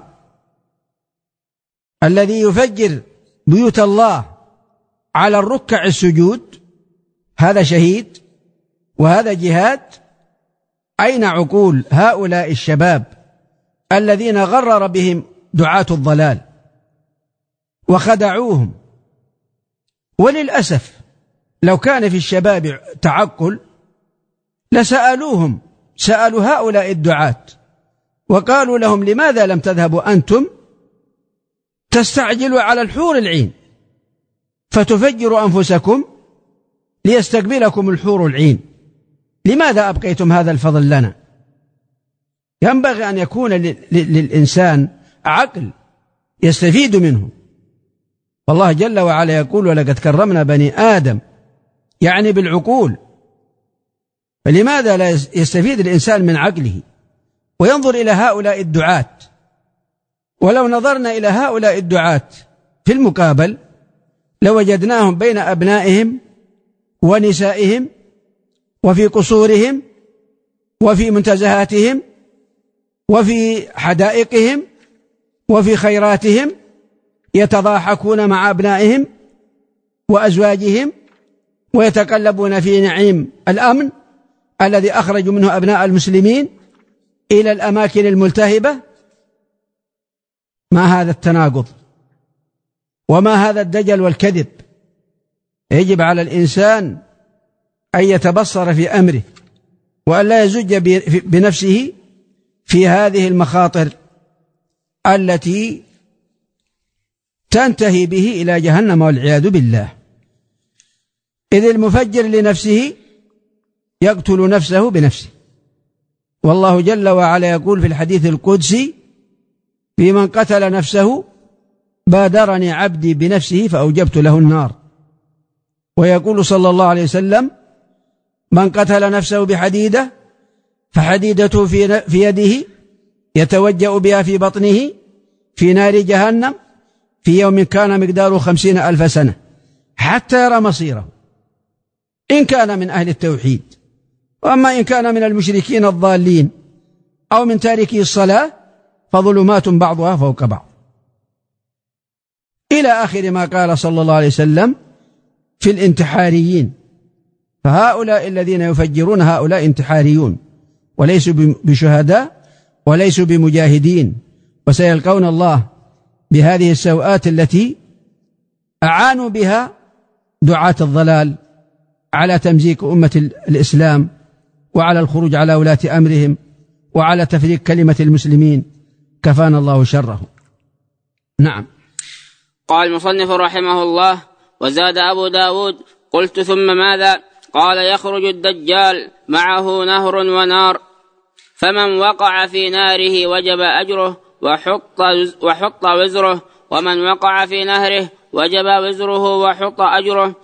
الذي يفجر بيوت الله على الركع السجود. هذا شهيد وهذا جهاد. أين عقول هؤلاء الشباب الذين غرر بهم دعاة الضلال وخدعوهم؟ وللأسف لو كان في الشباب تعقل لسألوهم، سألوا هؤلاء الدعاة وقالوا لهم لماذا لم تذهبوا أنتم تستعجلوا على الحور العين فتفجروا أنفسكم ليستقبلكم الحور العين؟ لماذا أبقيتم هذا الفضل لنا؟ ينبغي أن يكون للإنسان عقل يستفيد منه. والله جل وعلا يقول ولقد كرمنا بني آدم، يعني بالعقول. فلماذا لا يستفيد الإنسان من عقله وينظر إلى هؤلاء الدعاة؟ ولو نظرنا إلى هؤلاء الدعاة في المقابل لوجدناهم بين أبنائهم ونسائهم وفي قصورهم وفي منتزهاتهم وفي حدائقهم وفي خيراتهم يتضاحكون مع أبنائهم وأزواجهم ويتقلبون في نعيم الأمن الذي أخرجوا منه أبناء المسلمين إلى الأماكن الملتهبة. ما هذا التناقض وما هذا الدجل والكذب؟ يجب على الإنسان أن يتبصر في أمره وأن لا يزج بنفسه في هذه المخاطر التي تنتهي به إلى جهنم والعياذ بالله. إذ المفجر لنفسه يقتل نفسه بنفسه. والله جل وعلا يقول في الحديث القدسي في من قتل نفسه بادرني عبدي بنفسه فأوجبت له النار. ويقول صلى الله عليه وسلم من قتل نفسه بحديدة فحديدته في يده يتوجأ بها في بطنه في نار جهنم في يوم كان مقداره 50,000 سنة حتى يرى مصيره، إن كان من أهل التوحيد. وأما إن كان من المشركين الضالين أو من تاركي الصلاة فظلمات بعضها فوق بعض، إلى آخر ما قال صلى الله عليه وسلم في الانتحاريين. فهؤلاء الذين يفجرون هؤلاء انتحاريون وليسوا بشهداء وليسوا بمجاهدين، وسيلقون الله بهذه السوءات التي أعانوا بها دعاة الضلال على تمزيق أمة الإسلام وعلى الخروج على ولاة أمرهم وعلى تفريق كلمة المسلمين. كفانا الله شره. نعم. قال المصنف رحمه الله: وزاد أبو داود: قلت ثم ماذا؟ قال: يخرج الدجال معه نهر ونار، فمن وقع في ناره وجب أجره وحط وزره، ومن وقع في نهره وجب وزره وحط أجره.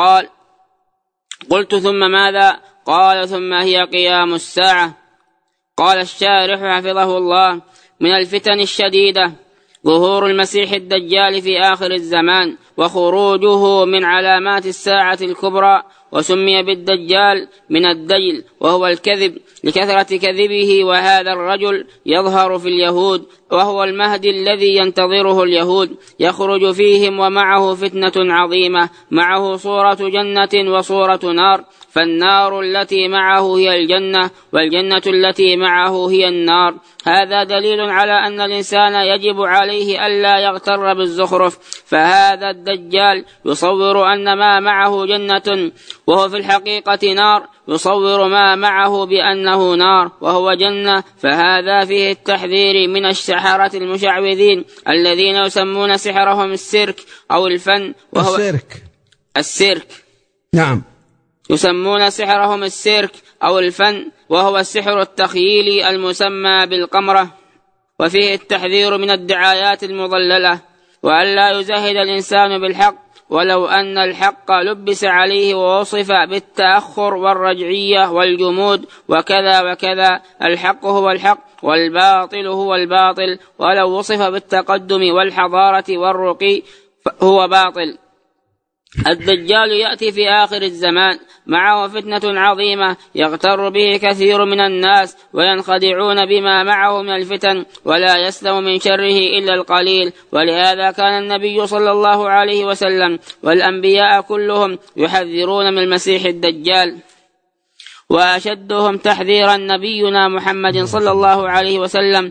قلت ثم ماذا؟ قال: ثم هي قيام الساعة. قال الشارح حفظه الله: من الفتن الشديدة ظهور المسيح الدجال في آخر الزمان، وخروجه من علامات الساعة الكبرى، وسمي بالدجال من الدجل وهو الكذب لكثرة كذبه. وهذا الرجل يظهر في اليهود، وهو المهدي الذي ينتظره اليهود، يخرج فيهم ومعه فتنة عظيمة، معه صورة جنة وصورة نار، فالنار التي معه هي الجنة، والجنة التي معه هي النار. هذا دليل على أن الإنسان يجب عليه ألا يغتر بالزخرف، فهذا الدجال يصور أن ما معه جنة وهو في الحقيقة نار، يصور ما معه بأنه نار وهو جنة، فهذا فيه التحذير من السحرة المشعوذين الذين يسمون سحرهم السيرك أو الفن، وهو السيرك. نعم. يسمون سحرهم السيرك أو الفن، وهو السحر التخييلي المسمى بالقمرة. وفيه التحذير من الدعايات المضللة، وألا يزهد الإنسان بالحق ولو أن الحق لبس عليه ووصف بالتأخر والرجعية والجمود وكذا وكذا. الحق هو الحق والباطل هو الباطل، ولو وصف بالتقدم والحضارة والرقي هو باطل. الدجال يأتي في آخر الزمان، معه فتنة عظيمة يغتر به كثير من الناس وينخدعون بما معه من الفتن، ولا يسلم من شره إلا القليل. ولهذا كان النبي صلى الله عليه وسلم والأنبياء كلهم يحذرون من المسيح الدجال، وأشدهم تحذيرا نبينا محمد صلى الله عليه وسلم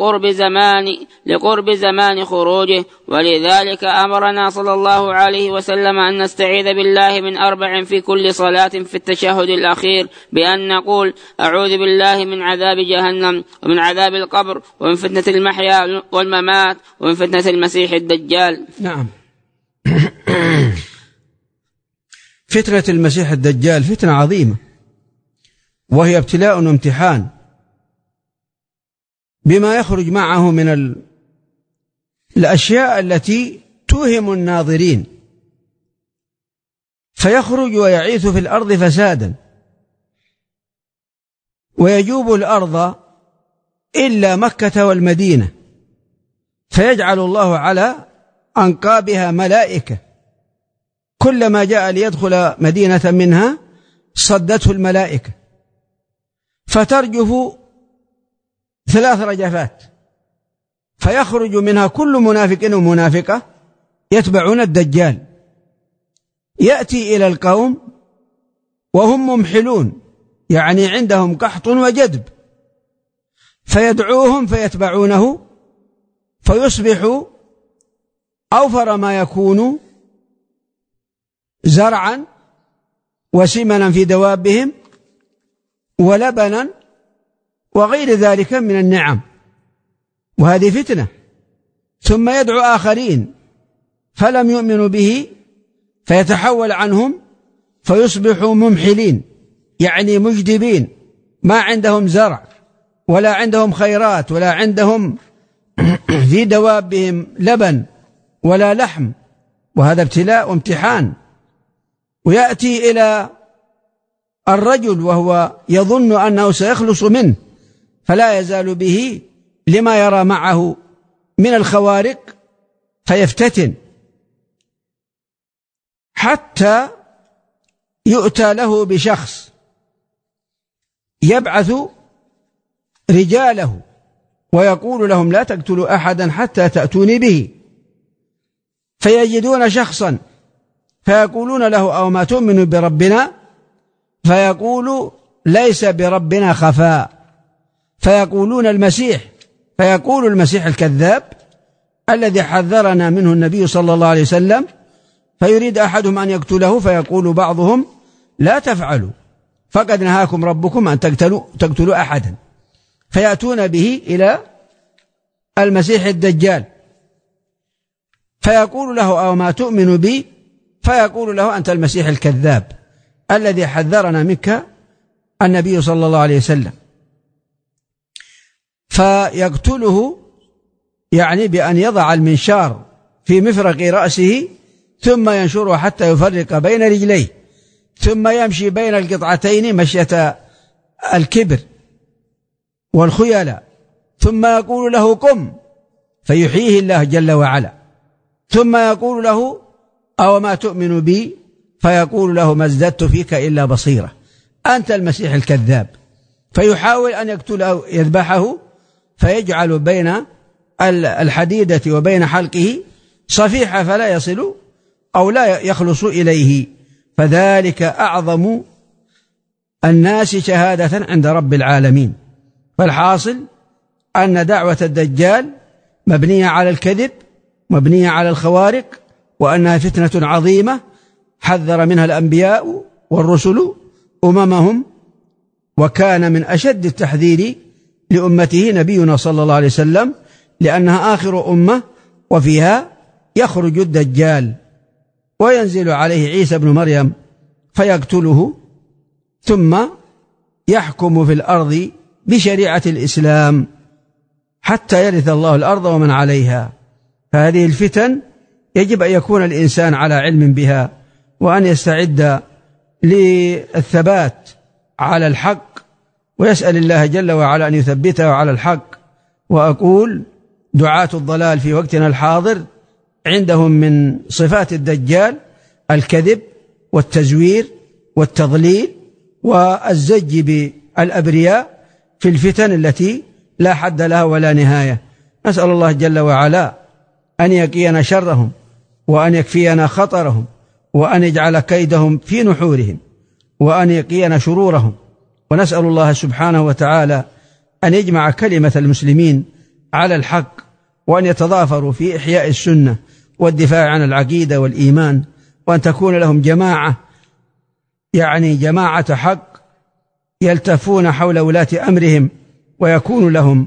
لقرب زمان خروجه. ولذلك أمرنا صلى الله عليه وسلم أن نستعيذ بالله من 4 في كل صلاة في التشهد الأخير، بأن نقول: أعوذ بالله من عذاب جهنم ومن عذاب القبر ومن فتنة المحيا والممات ومن فتنة المسيح الدجال. نعم. فتنة المسيح الدجال فتنة عظيمة، وهي ابتلاء وامتحان بما يخرج معه من الأشياء التي توهم الناظرين، فيخرج ويعيث في الأرض فسادا، ويجوب الأرض إلا مكة والمدينة، فيجعل الله على أنقابها ملائكة، كلما جاء ليدخل مدينة منها صدته الملائكة، فترجف 3 رجفات، فيخرج منها كل منافق ومنافقة يتبعون الدجال. يأتي إلى القوم وهم ممحلون، يعني عندهم قحط وجدب، فيدعوهم فيتبعونه، فيصبح أوفر ما يكون زرعا وسمنا في دوابهم ولبنا وغير ذلك من النعم، وهذه فتنة. ثم يدعو آخرين فلم يؤمنوا به، فيتحول عنهم فيصبحوا ممحلين، يعني مجدبين، ما عندهم زرع ولا عندهم خيرات ولا عندهم في دوابهم لبن ولا لحم، وهذا ابتلاء وامتحان. ويأتي إلى الرجل وهو يظن أنه سيخلص منه، فلا يزال به لما يرى معه من الخوارق، فيفتتن حتى يؤتى له بشخص يبعث رجاله ويقول لهم: لا تقتلوا أحدا حتى تأتوني به. فيجدون شخصا فيقولون له: أو ما تؤمن بربنا؟ فيقول: ليس بربنا خفاء. فيقولون: المسيح. فيقول المسيح الكذاب الذي حذرنا منه النبي صلى الله عليه وسلم، فيريد أحدهم أن يقتله، فيقول بعضهم: لا تفعلوا، فقد نهاكم ربكم أن تقتلوا أحدا. فيأتون به إلى المسيح الدجال، فيقول له: أو ما تؤمن بي؟ فيقول له: أنت المسيح الكذاب الذي حذرنا منك النبي صلى الله عليه وسلم. فيقتله يعني بأن يضع المنشار في مفرق رأسه ثم ينشره حتى يفرق بين رجليه، ثم يمشي بين القطعتين مشية الكبر والخيلاء، ثم يقول له: قم، فيحييه الله جل وعلا، ثم يقول له: أو ما تؤمن بي؟ فيقول له: ما ازددت فيك إلا بصيرة، أنت المسيح الكذاب. فيحاول أن يقتله يذبحه، فيجعل بين الحديدة وبين حلقه صفيحة فلا يصل أو لا يخلص إليه، فذلك أعظم الناس شهادة عند رب العالمين. فالحاصل أن دعوة الدجال مبنية على الكذب، مبنية على الخوارق، وأنها فتنة عظيمة حذر منها الأنبياء والرسل أممهم، وكان من أشد التحذير لأمته نبينا صلى الله عليه وسلم، لأنها آخر أمة وفيها يخرج الدجال وينزل عليه عيسى بن مريم فيقتله، ثم يحكم في الأرض بشريعة الإسلام حتى يرث الله الأرض ومن عليها. فهذه الفتن يجب أن يكون الإنسان على علم بها، وأن يستعد للثبات على الحق، ويسأل الله جل وعلا أن يثبته على الحق. وأقول: دعاة الضلال في وقتنا الحاضر عندهم من صفات الدجال الكذب والتزوير والتضليل والزج بالأبرياء في الفتن التي لا حد لها ولا نهاية. نسأل الله جل وعلا أن يقينا شرهم، وأن يكفينا خطرهم، وأن يجعل كيدهم في نحورهم، وأن يقينا شرورهم. ونسأل الله سبحانه وتعالى أن يجمع كلمة المسلمين على الحق، وأن يتضافروا في إحياء السنة والدفاع عن العقيدة والإيمان، وأن تكون لهم جماعة، يعني جماعة حق يلتفون حول ولاة أمرهم، ويكون لهم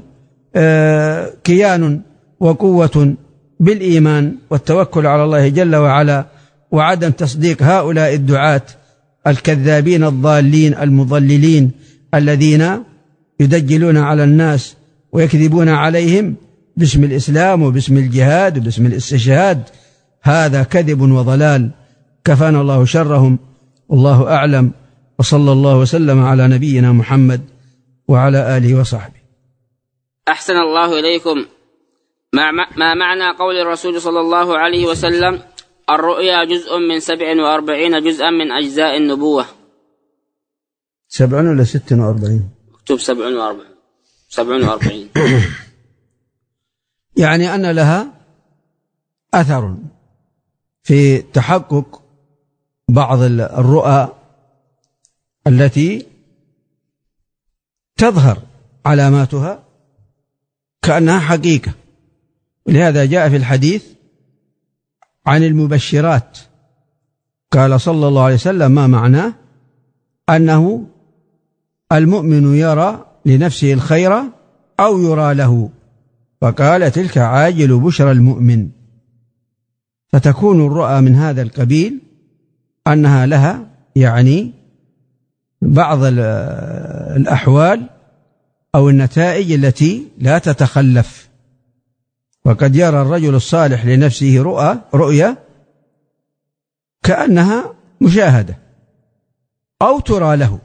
كيان وقوة بالإيمان والتوكل على الله جل وعلا، وعدم تصديق هؤلاء الدعاة الكذابين الضالين المضللين الذين يدجلون على الناس ويكذبون عليهم باسم الإسلام وباسم الجهاد وباسم الاستشهاد. هذا كذب وضلال، كفانا الله شرهم، والله أعلم. وصلى الله وسلم على نبينا محمد وعلى آله وصحبه. أحسن الله إليكم. ما معنى قول الرسول صلى الله عليه وسلم: الرؤيا جزء من 47 جزءا من أجزاء النبوة؟ 70 ولا 46؟ مكتوب 47. يعني أن لها أثر في تحقق بعض الرؤى التي تظهر علاماتها كأنها حقيقة. ولهذا جاء في الحديث عن المبشرات، قال صلى الله عليه وسلم: ما معناه؟ أنه المؤمن يرى لنفسه الخير أو يرى له، فقال: تلك عاجل بشرى المؤمن. فتكون الرؤى من هذا القبيل، أنها لها يعني بعض الأحوال أو النتائج التي لا تتخلف. وقد يرى الرجل الصالح لنفسه رؤيا كأنها مشاهدة أو ترى له.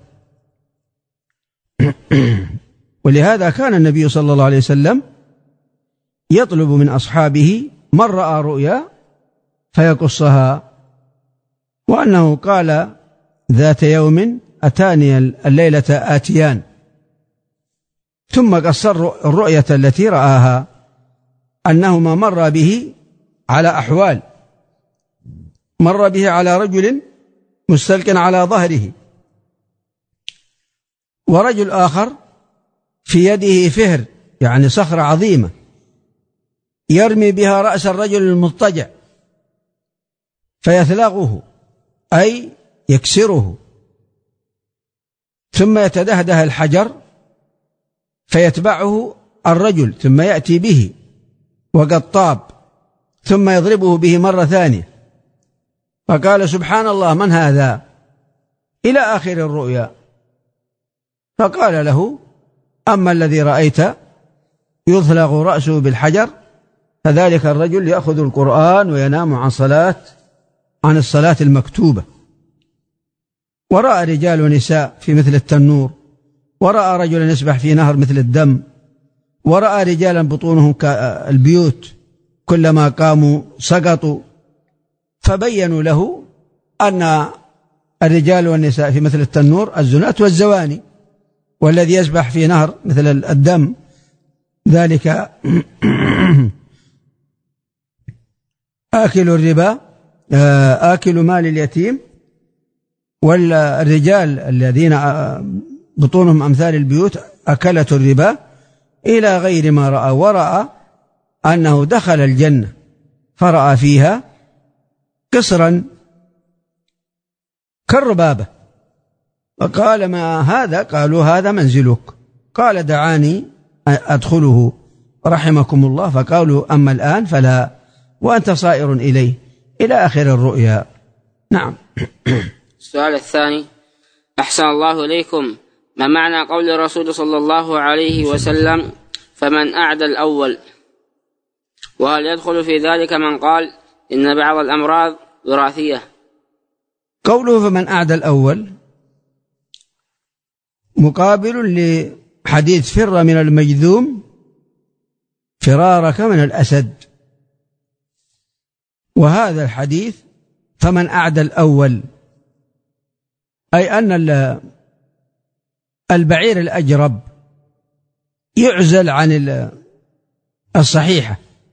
ولهذا كان النبي صلى الله عليه وسلم يطلب من أصحابه من رأى رؤيا فيقصها، وأنه قال ذات يوم: أتاني الليلة آتيان، ثم قص الرؤية التي رآها أنهما مر به على أحوال، مر به على رجل مستلق على ظهره، ورجل آخر في يده فهر، يعني صخرة عظيمة، يرمي بها رأس الرجل المضطجع فيثلغه أي يكسره، ثم يتدهده الحجر فيتبعه الرجل ثم يأتي به وقد طاب، ثم يضربه به مرة ثانية، فقال سبحان الله من هذا إلى آخر الرؤيا. فقال له أما الذي رأيت يثلغ رأسه بالحجر فذلك الرجل يأخذ القرآن وينام عن الصلاة المكتوبة. ورأى رجال ونساء في مثل التنور، ورأى رجلا يسبح في نهر مثل الدم، ورأى رجالا بطونهم كالبيوت كلما قاموا سقطوا. فبينوا له أن الرجال والنساء في مثل التنور الزناة والزواني، والذي يسبح في نهر مثل الدم ذلك آكل الربا، آكل مال اليتيم، والرجال الذين بطونهم أمثال البيوت أكلة الربا، إلى غير ما رأى. ورأى أنه دخل الجنة فرأى فيها قصرا كالربابة، فقال ما هذا؟ قالوا هذا منزلك. قال دعاني أدخله رحمكم الله. فقالوا أما الآن فلا، وأنت صائر إليه، إلى آخر الرؤيا. نعم. السؤال الثاني: أحسن الله إليكم، ما معنى قول الرسول صلى الله عليه وسلم فمن أعدى الأول؟ وهل يدخل في ذلك من قال إن بعض الأمراض وراثية؟ قوله فمن أعدى الأول مقابل لحديث فر من المجذوم فرارك من الأسد. وهذا الحديث فمن أعدى الأول أي أن البعير الأجرب يعزل عن الصحيحة،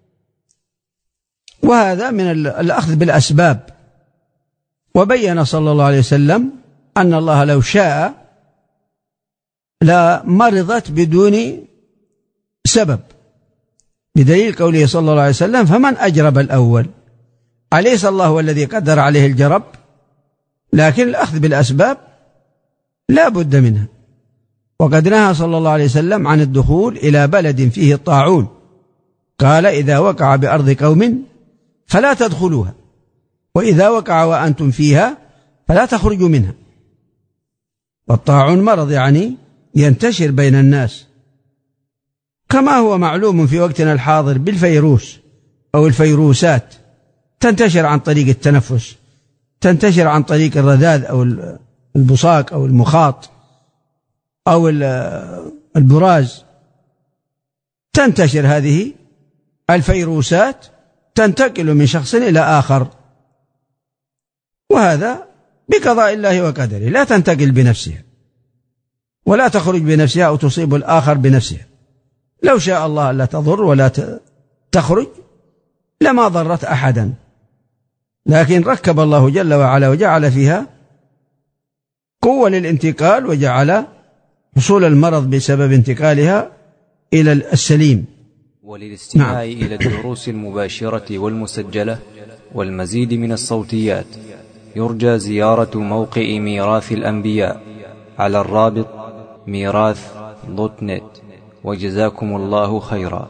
وهذا من الأخذ بالأسباب. وبين صلى الله عليه وسلم أن الله لو شاء لا مرضت بدون سبب، بدليل قوله صلى الله عليه وسلم فمن أجرب الأول. أليس الله هو الذي قدر عليه الجرب؟ لكن الأخذ بالأسباب لا بد منها. وقد نهى صلى الله عليه وسلم عن الدخول إلى بلد فيه الطاعون، قال إذا وقع بأرض قوم فلا تدخلوها، وإذا وقع وأنتم فيها فلا تخرجوا منها. والطاعون مرض يعني ينتشر بين الناس، كما هو معلوم في وقتنا الحاضر بالفيروس أو الفيروسات، تنتشر عن طريق التنفس، تنتشر عن طريق الرذاذ أو البصاق أو المخاط أو البراز. تنتشر هذه الفيروسات، تنتقل من شخص إلى آخر، وهذا بقضاء الله وقدره، لا تنتقل بنفسها ولا تخرج بنفسها أو تصيب الآخر بنفسها. لو شاء الله لا تضر ولا تخرج لما ضرت أحدا، لكن ركب الله جل وعلا وجعل فيها قوة للانتقال، وجعل حصول المرض بسبب انتقالها إلى السليم. وللاستماع إلى الدروس المباشرة والمسجلة والمزيد من الصوتيات يرجى زيارة موقع ميراث الأنبياء على الرابط ميراث.net. وجزاكم الله خيرا.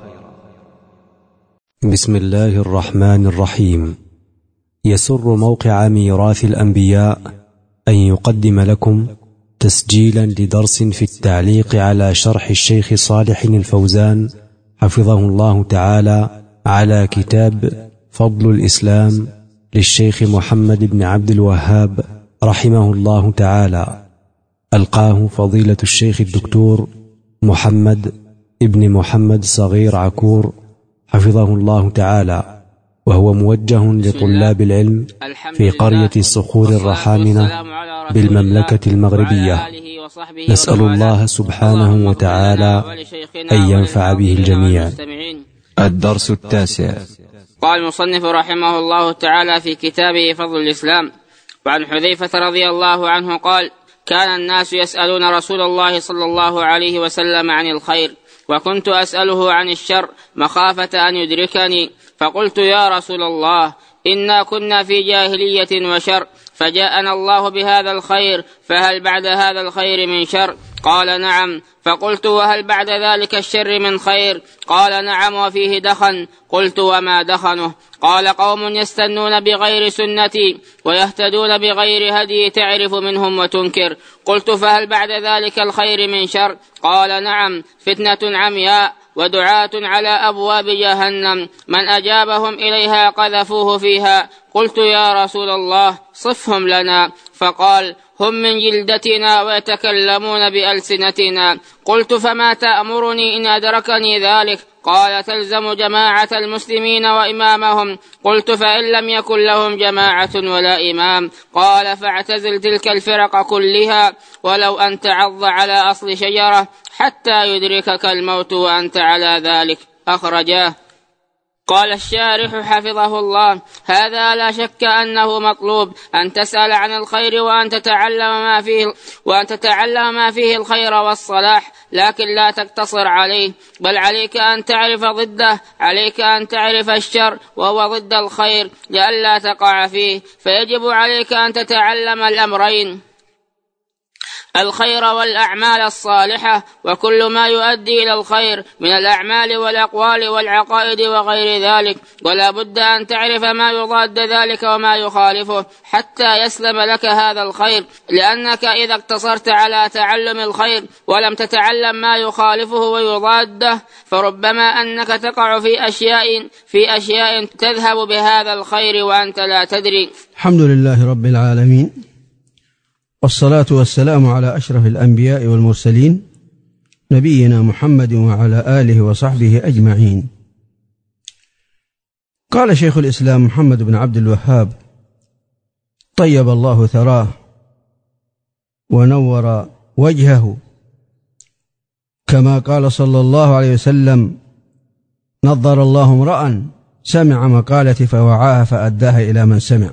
بسم الله الرحمن الرحيم. يسر موقع ميراث الأنبياء أن يقدم لكم تسجيلا لدرس في التعليق على شرح الشيخ صالح الفوزان حفظه الله تعالى على كتاب فضل الإسلام للشيخ محمد بن عبد الوهاب رحمه الله تعالى، ألقاه فضيلة الشيخ الدكتور محمد ابن محمد صغير عكور حفظه الله تعالى، وهو موجه لطلاب العلم في قرية الصخور الرحامنة بالمملكة المغربية. نسأل الله سبحانه وتعالى أن ينفع به الجميع. الدرس التاسع. قال المصنف رحمه الله تعالى في كتابه فضل الإسلام: وعن حذيفة رضي الله عنه قال: كان الناس يسألون رسول الله صلى الله عليه وسلم عن الخير، وكنت أسأله عن الشر مخافة أن يدركني، فقلت يا رسول الله إنا كنا في جاهلية وشر، فجاءنا الله بهذا الخير، فهل بعد هذا الخير من شر؟ قال نعم. فقلت وهل بعد ذلك الشر من خير؟ قال نعم وفيه دخن. قلت وما دخنه؟ قال قوم يستنون بغير سنتي ويهتدون بغير هدي تعرف منهم وتنكر. قلت فهل بعد ذلك الخير من شر؟ قال نعم، فتنة عمياء ودعاة على أبواب جهنم من أجابهم إليها قذفوه فيها. قلت يا رسول الله صفهم لنا. فقال هم من جلدتنا ويتكلمون بألسنتنا. قلت فما تأمرني إن أدركني ذلك؟ قال تلزم جماعة المسلمين وإمامهم. قلت فإن لم يكن لهم جماعة ولا إمام؟ قال فاعتزل تلك الفرق كلها ولو أن تعض على أصل شجرة حتى يدركك الموت وأنت على ذلك. أخرجاه. قال الشارح حفظه الله هذا لا شك أنه مطلوب أن تسأل عن الخير وأن تتعلم ما فيه الخير والصلاح، لكن لا تقتصر عليه، بل عليك أن تعرف ضده. عليك أن تعرف الشر وهو ضد الخير لئلا تقع فيه، فيجب عليك أن تتعلم الأمرين، الخير والأعمال الصالحة وكل ما يؤدي إلى الخير من الأعمال والأقوال والعقائد وغير ذلك، ولا بد أن تعرف ما يضاد ذلك وما يخالفه حتى يسلم لك هذا الخير، لأنك إذا اقتصرت على تعلم الخير ولم تتعلم ما يخالفه ويضاده فربما أنك تقع في أشياء تذهب بهذا الخير وأنت لا تدري. الحمد لله رب العالمين، والصلاة والسلام على أشرف الأنبياء والمرسلين نبينا محمد وعلى آله وصحبه أجمعين. قال شيخ الإسلام محمد بن عبد الوهاب طيب الله ثراه ونور وجهه، كما قال صلى الله عليه وسلم نظر الله امرأ سمع مقالتي فوعاها فأداها إلى من سمع.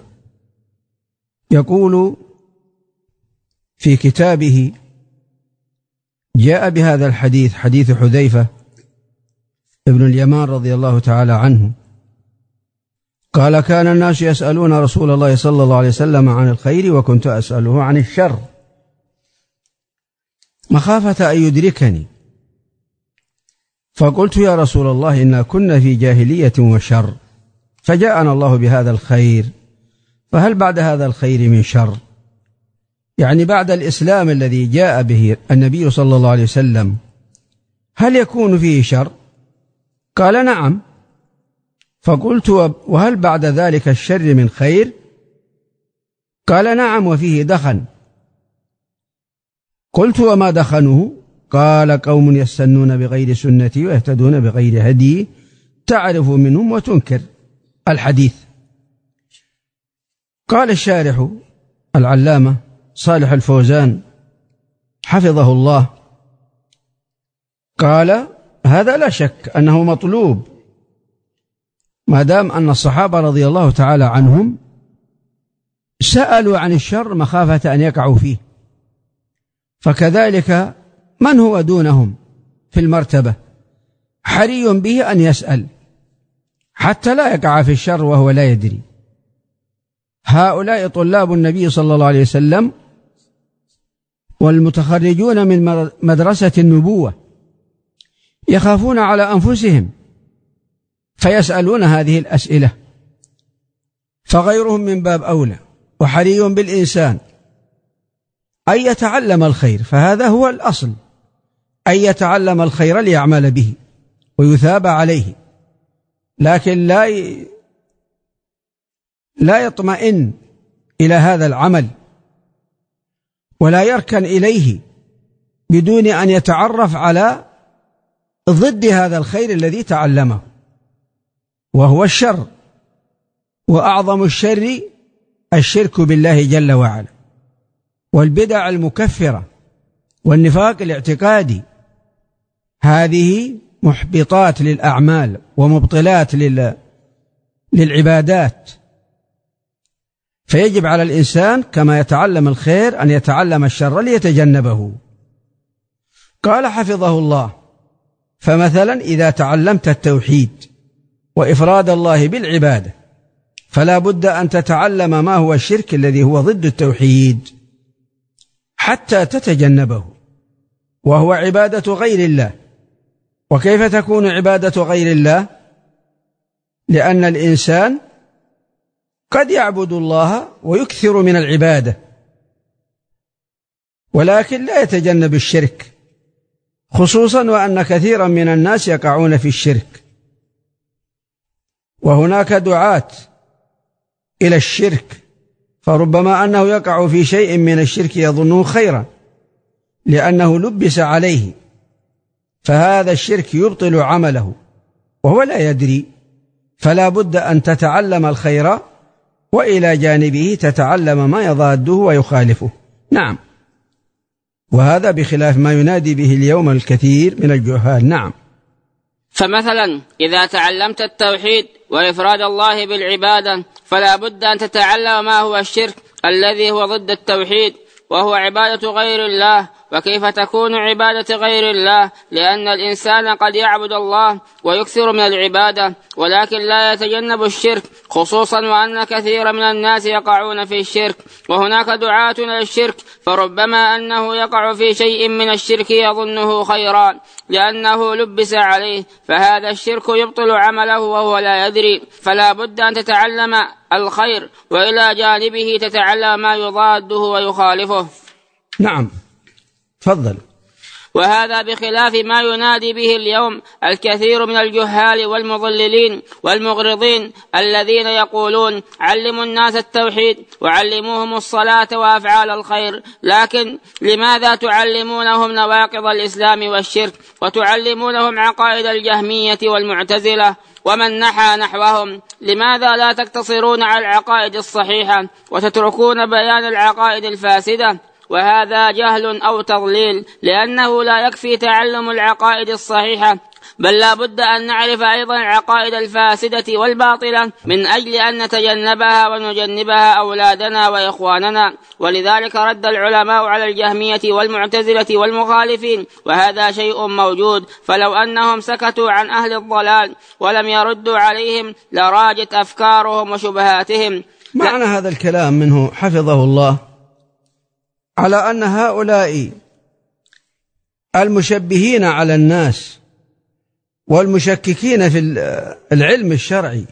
يقول في كتابه جاء بهذا الحديث، حديث حذيفة ابن اليمان رضي الله تعالى عنه قال كان الناس يسألون رسول الله صلى الله عليه وسلم عن الخير وكنت أسأله عن الشر مخافة أن يدركني، فقلت يا رسول الله إنا كنا في جاهلية وشر فجاءنا الله بهذا الخير، فهل بعد هذا الخير من شر؟ يعني بعد الإسلام الذي جاء به النبي صلى الله عليه وسلم هل يكون فيه شر؟ قال نعم. فقلت وهل بعد ذلك الشر من خير؟ قال نعم وفيه دخن. قلت وما دخنه؟ قال قوم يستنون بغير سنتي ويهتدون بغير هدي تعرف منهم وتنكر. الحديث. قال الشارح العلامة صالح الفوزان حفظه الله قال هذا لا شك أنه مطلوب ما دام أن الصحابة رضي الله تعالى عنهم سألوا عن الشر مخافة أن يقعوا فيه، فكذلك من هو دونهم في المرتبة حري به أن يسأل حتى لا يقع في الشر وهو لا يدري. هؤلاء طلاب النبي صلى الله عليه وسلم والمتخرجون من مدرسة النبوة يخافون على أنفسهم فيسألون هذه الأسئلة، فغيرهم من باب أولى، وحري بالإنسان أن يتعلم الخير، فهذا هو الأصل، أن يتعلم الخير ليعمل به ويثاب عليه، لكن لا يطمئن إلى هذا العمل ولا يركن إليه بدون أن يتعرف على ضد هذا الخير الذي تعلمه، وهو الشر، وأعظم الشر الشرك بالله جل وعلا، والبدع المكفرة، والنفاق الاعتقادي، هذه محبطات للأعمال ومبطلات للعبادات. فيجب على الإنسان كما يتعلم الخير أن يتعلم الشر ليتجنبه. قال حفظه الله فمثلا إذا تعلمت التوحيد وإفراد الله بالعبادة فلا بد أن تتعلم ما هو الشرك الذي هو ضد التوحيد حتى تتجنبه، وهو عبادة غير الله. وكيف تكون عبادة غير الله؟ لأن الإنسان قد يعبد الله ويكثر من العبادة، ولكن لا يتجنب الشرك، خصوصا وأن كثيرا من الناس يقعون في الشرك، وهناك دعاة إلى الشرك، فربما أنه يقع في شيء من الشرك يظنه خيرا لأنه لبس عليه، فهذا الشرك يبطل عمله وهو لا يدري. فلا بد أن تتعلم الخير وإلى جانبه تتعلم ما يضاده ويخالفه. نعم، وهذا بخلاف ما ينادي به اليوم الكثير من الجهال. نعم. فمثلا إذا تعلمت التوحيد وإفراد الله بالعبادة فلا بد أن تتعلم ما هو الشرك الذي هو ضد التوحيد وهو عبادة غير الله. وكيف تكون عبادة غير الله؟ لأن الإنسان قد يعبد الله ويكثر من العبادة ولكن لا يتجنب الشرك، خصوصا وأن كثير من الناس يقعون في الشرك، وهناك دعاة إلى الشرك، فربما أنه يقع في شيء من الشرك يظنه خيرا لأنه لبس عليه، فهذا الشرك يبطل عمله وهو لا يدري. فلا بد أن تتعلم الخير وإلى جانبه تتعلم ما يضاده ويخالفه. نعم، تفضل. وهذا بخلاف ما ينادي به اليوم الكثير من الجهال والمضللين والمغرضين الذين يقولون علموا الناس التوحيد وعلموهم الصلاة وأفعال الخير، لكن لماذا تعلمونهم نواقض الإسلام والشرك وتعلمونهم عقائد الجهمية والمعتزلة ومن نحى نحوهم؟ لماذا لا تقتصرون على العقائد الصحيحة وتتركون بيان العقائد الفاسدة؟ وهذا جهل أو تضليل، لأنه لا يكفي تعلم العقائد الصحيحة، بل لا بد أن نعرف أيضا العقائد الفاسدة والباطلة من أجل أن نتجنبها ونجنبها أولادنا وإخواننا. ولذلك رد العلماء على الجهمية والمعتزلة والمخالفين، وهذا شيء موجود، فلو أنهم سكتوا عن أهل الضلال ولم يردوا عليهم لراجت أفكارهم وشبهاتهم. معنى هذا الكلام منه حفظه الله على أن هؤلاء المشبهين على الناس والمشككين في العلم الشرعي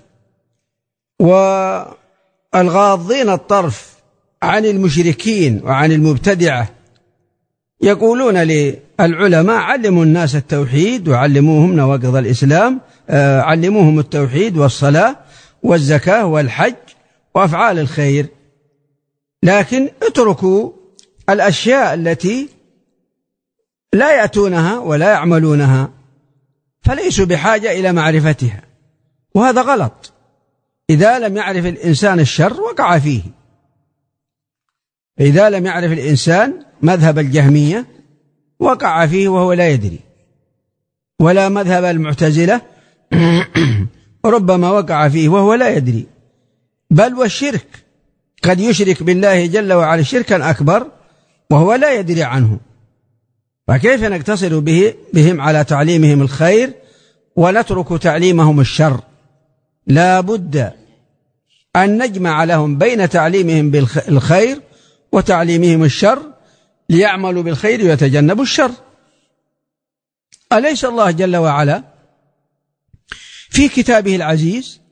والغاضين الطرف عن المشركين وعن المبتدعة يقولون للعلماء علموا الناس التوحيد وعلموهم نواقض الإسلام، علموهم التوحيد والصلاة والزكاة والحج وأفعال الخير، لكن اتركوا الأشياء التي لا يأتونها ولا يعملونها، فليسوا بحاجة إلى معرفتها، وهذا غلط. إذا لم يعرف الإنسان الشر وقع فيه. إذا لم يعرف الإنسان مذهب الجهمية وقع فيه وهو لا يدري، ولا مذهب المعتزلة ربما وقع فيه وهو لا يدري، بل والشرك قد يشرك بالله جل وعلا شركا أكبر وهو لا يدري عنه. فكيف نقتصر بهم على تعليمهم الخير ونترك تعليمهم الشر؟ لا بد أن نجمع لهم بين تعليمهم بالخير وتعليمهم الشر ليعملوا بالخير ويتجنبوا الشر. أليس الله جل وعلا في كتابه العزيز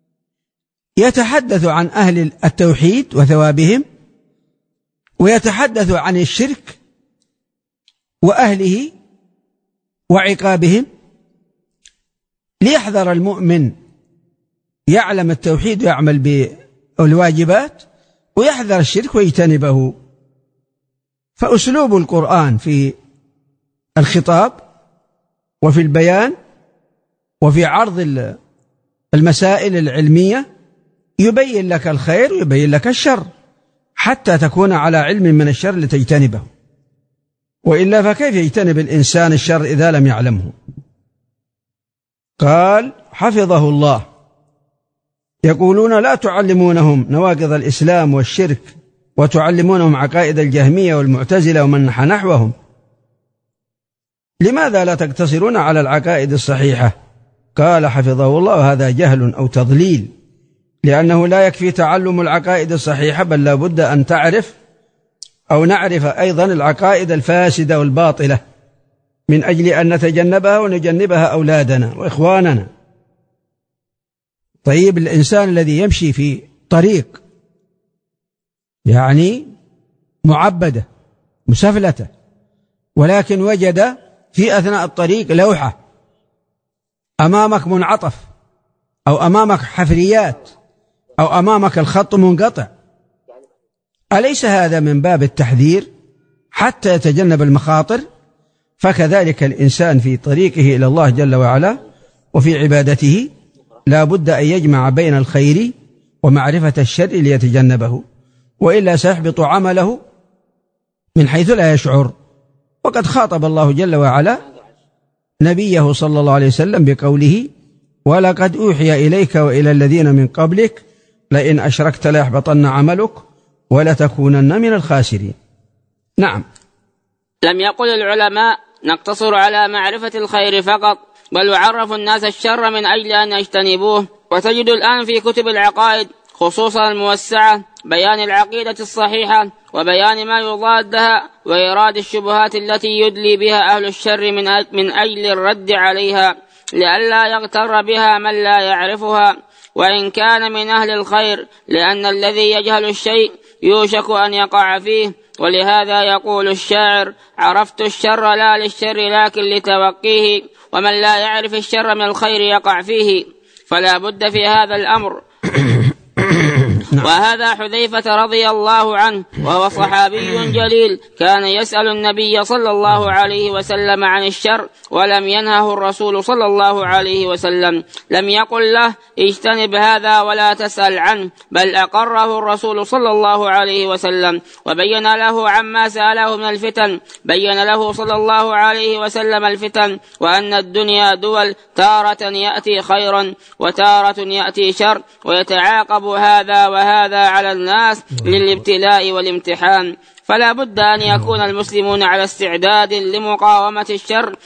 يتحدث عن أهل التوحيد وثوابهم، ويتحدث عن الشرك وأهله وعقابهم، ليحذر المؤمن يعلم التوحيد ويعمل بالواجبات، ويحذر الشرك ويجتنبه. فأسلوب القرآن في الخطاب وفي البيان وفي عرض المسائل العلمية يبين لك الخير ويبين لك الشر حتى تكون على علم من الشر لتجتنبه، وإلا فكيف يجتنب الإنسان الشر إذا لم يعلمه؟ قال حفظه الله يقولون لا تعلمونهم نواقض الإسلام والشرك وتعلمونهم عقائد الجهمية والمعتزلة ومن نحى نحوهم، لماذا لا تقتصرون على العقائد الصحيحة؟ قال حفظه الله هذا جهل أو تضليل، لأنه لا يكفي تعلم العقائد الصحيحة، بل لا بد أن تعرف أو نعرف أيضا العقائد الفاسدة والباطلة من أجل أن نتجنبها ونجنبها أولادنا وإخواننا. طيب الإنسان الذي يمشي في طريق يعني معبدة مسفلة، ولكن وجد في أثناء الطريق لوحة، أمامك منعطف أو أمامك حفريات أو أمامك الخط منقطع، أليس هذا من باب التحذير حتى يتجنب المخاطر؟ فكذلك الإنسان في طريقه إلى الله جل وعلا وفي عبادته لا بد أن يجمع بين الخير ومعرفة الشر ليتجنبه، وإلا سيحبط عمله من حيث لا يشعر. وقد خاطب الله جل وعلا نبيه صلى الله عليه وسلم بقوله: ولقد أوحي إليك وإلى الذين من قبلك لئن أشركت ليحبطن عملك ولتكونن من الخاسرين. نعم. لم يقل العلماء نقتصر على معرفة الخير فقط، بل يعرف الناس الشر من أجل أن يجتنبوه. وتجد الآن في كتب العقائد خصوصا الموسعة بيان العقيدة الصحيحة وبيان ما يضادها وإيراد الشبهات التي يدلي بها أهل الشر من أجل الرد عليها، لئلا يغتر بها من لا يعرفها وإن كان من أهل الخير، لأن الذي يجهل الشيء يوشك أن يقع فيه. ولهذا يقول الشاعر: عرفت الشر لا للشر لكن لتوقيه، ومن لا يعرف الشر من الخير يقع فيه. فلا بد في هذا الأمر. وهذا حذيفة رضي الله عنه، وهو صحابي جليل، كان يسأل النبي صلى الله عليه وسلم عن الشر، ولم ينهه الرسول صلى الله عليه وسلم. لم يقل له اجتنب هذا ولا تسأل عنه، بل أقره الرسول صلى الله عليه وسلم وبين له عما سأله من الفتن. بين له صلى الله عليه وسلم الفتن، وأن الدنيا دول، تارة يأتي خيرا وتارة يأتي شر، ويتعاقب هذا وهذا على الناس للابتلاء والامتحان. فلا بد أن يكون المسلمون على استعداد لمقاومة الشر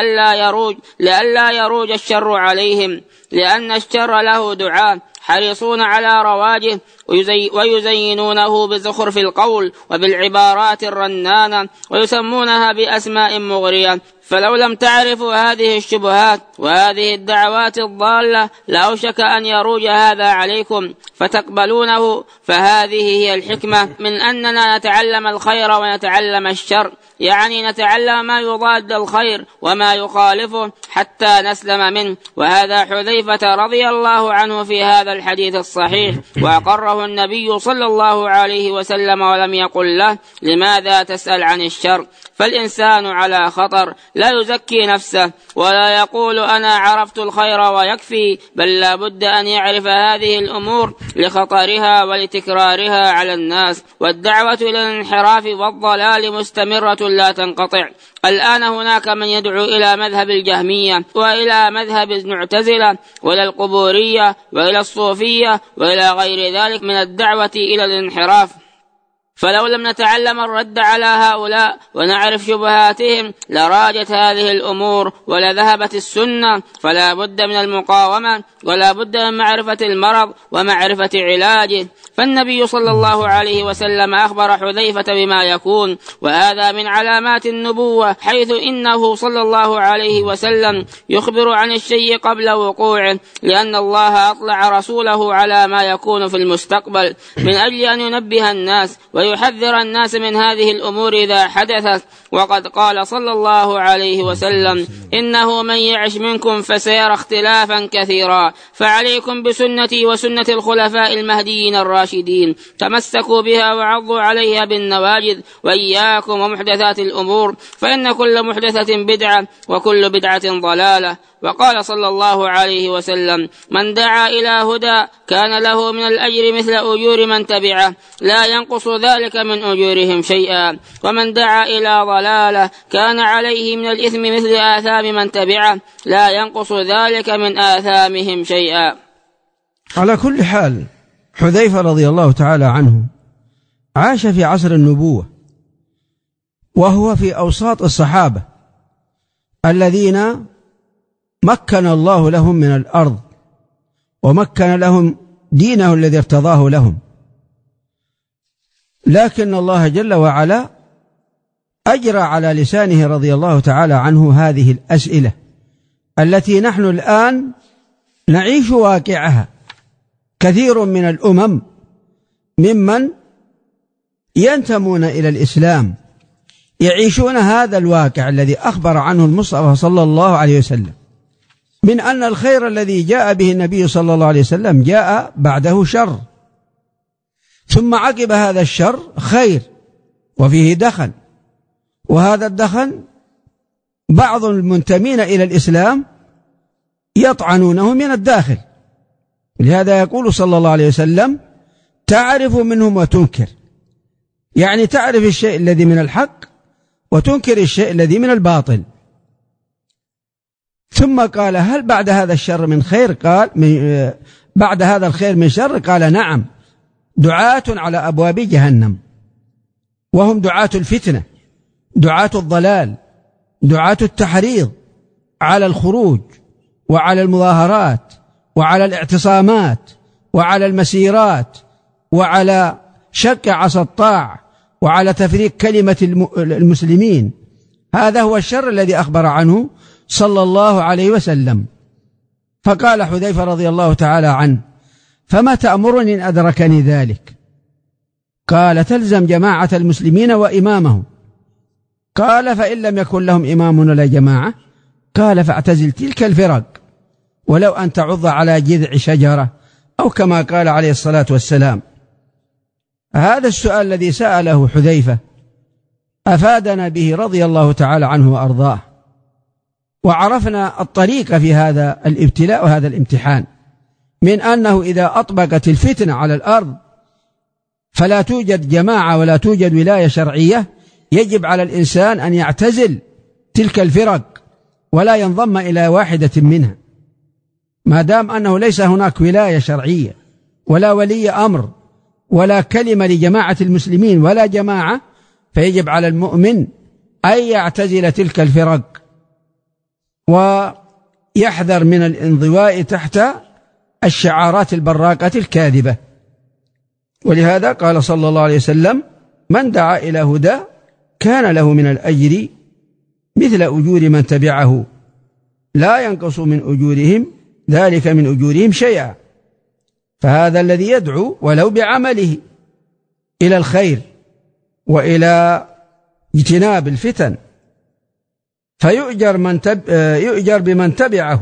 لئلا يروج الشر عليهم، لأن الشر له دعاء حريصون على رواجه ويزينونه بزخرف القول وبالعبارات الرنانة ويسمونها بأسماء مغرية. فلو لم تعرفوا هذه الشبهات وهذه الدعوات الضالة لأوشك أن يروج هذا عليكم فتقبلونه. فهذه هي الحكمة من أننا نتعلم الخير ونتعلم الشر، يعني نتعلم ما يضاد الخير وما يخالفه حتى نسلم منه. وهذا حذيفة رضي الله عنه في هذا الحديث الصحيح، وأقره النبي صلى الله عليه وسلم ولم يقل له لماذا تسأل عن الشر. فالإنسان على خطر، لا يزكي نفسه ولا يقول أنا عرفت الخير ويكفي، بل لا بد أن يعرف هذه الأمور لخطرها ولتكرارها على الناس. والدعوة إلى الانحراف والضلال مستمرة لا تنقطع. الآن هناك من يدعو إلى مذهب الجهمية وإلى مذهب المعتزلة وإلى القبورية وإلى الصوفية وإلى غير ذلك من الدعوة إلى الانحراف. فلو لم نتعلم الرد على هؤلاء ونعرف شبهاتهم لراجت هذه الأمور ولذهبت السنة. فلا بد من المقاومة ولا بد من معرفة المرض ومعرفة علاجه. فالنبي صلى الله عليه وسلم أخبر حذيفة بما يكون، وهذا من علامات النبوة، حيث إنه صلى الله عليه وسلم يخبر عن الشيء قبل وقوعه، لأن الله أطلع رسوله على ما يكون في المستقبل من أجل أن ينبه الناس ويحذر الناس من هذه الأمور إذا حدثت. وقد قال صلى الله عليه وسلم: إنه من يعش منكم فسيرى اختلافا كثيرا، فعليكم بسنتي وسنة الخلفاء المهديين الراشدين، تمسكوا بها وعضوا عليها بالنواجذ، وإياكم ومحدثات الأمور، فإن كل محدثة بدعة وكل بدعة ضلالة. وقال صلى الله عليه وسلم: من دعا إلى هدى كان له من الأجر مثل أجور من تبعه، لا ينقص ذلك من أجورهم شيئا، ومن دعا إلى ضلالة كان عليه من الإثم مثل آثام من تبعه، لا ينقص ذلك من آثامهم شيئا. على كل حال، حذيفة رضي الله تعالى عنه عاش في عصر النبوة، وهو في أوساط الصحابة الذين مكن الله لهم من الأرض ومكن لهم دينه الذي ارتضاه لهم، لكن الله جل وعلا أجرى على لسانه رضي الله تعالى عنه هذه الأسئلة التي نحن الآن نعيش واقعها. كثير من الأمم ممن ينتمون إلى الإسلام يعيشون هذا الواقع الذي أخبر عنه المصطفى صلى الله عليه وسلم، من أن الخير الذي جاء به النبي صلى الله عليه وسلم جاء بعده شر، ثم عقب هذا الشر خير وفيه دخن، وهذا الدخن بعض المنتمين إلى الإسلام يطعنونه من الداخل. لهذا يقول صلى الله عليه وسلم: تعرف منهم وتنكر، يعني تعرف الشيء الذي من الحق وتنكر الشيء الذي من الباطل. ثم قال: هل بعد هذا الشر من خير؟ قال: بعد هذا الخير من شر؟ قال: نعم، دعاة على أبواب جهنم، وهم دعاة الفتنة، دعاة الضلال، دعاة التحريض على الخروج وعلى المظاهرات وعلى الاعتصامات وعلى المسيرات وعلى شق عصا الطاعة وعلى تفريق كلمة المسلمين. هذا هو الشر الذي أخبر عنه صلى الله عليه وسلم. فقال حذيفة رضي الله تعالى عنه: فما تأمرني إن أدركني ذلك؟ قال: تلزم جماعة المسلمين وإمامهم. قال: فإن لم يكن لهم إمام ولا جماعة؟ قال: فاعتزل تلك الفرق ولو أن تعض على جذع شجرة، أو كما قال عليه الصلاة والسلام. هذا السؤال الذي سأله حذيفة أفادنا به رضي الله تعالى عنه وأرضاه، وعرفنا الطريق في هذا الابتلاء وهذا الامتحان، من أنه إذا أطبقت الفتنة على الأرض فلا توجد جماعة ولا توجد ولاية شرعية، يجب على الإنسان أن يعتزل تلك الفرق ولا ينضم إلى واحدة منها، ما دام أنه ليس هناك ولاية شرعية ولا ولي أمر ولا كلمة لجماعة المسلمين ولا جماعة، فيجب على المؤمن أن يعتزل تلك الفرق ويحذر من الانضواء تحت الشعارات البراقة الكاذبة. ولهذا قال صلى الله عليه وسلم: من دعا إلى هدى كان له من الأجر مثل أجور من تبعه لا ينقص من أجورهم ذلك من أجورهم شيئا. فهذا الذي يدعو ولو بعمله إلى الخير وإلى اجتناب الفتن فيؤجر بمن تبعه،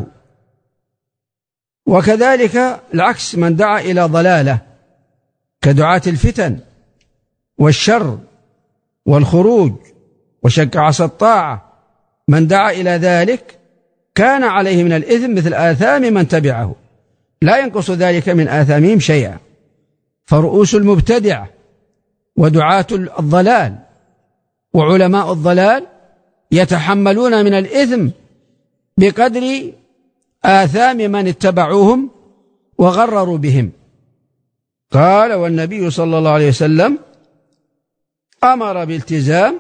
وكذلك العكس، من دعا إلى ضلالة كدعاة الفتن والشر والخروج وشق عصا الطاعة، من دعا إلى ذلك كان عليه من الإثم مثل آثام من تبعه لا ينقص ذلك من آثامهم شيئا. فرؤوس المبتدعة ودعاة الضلال وعلماء الضلال يتحملون من الإثم بقدر آثام من اتبعوهم وغرروا بهم. قال: والنبي صلى الله عليه وسلم أمر بالتزام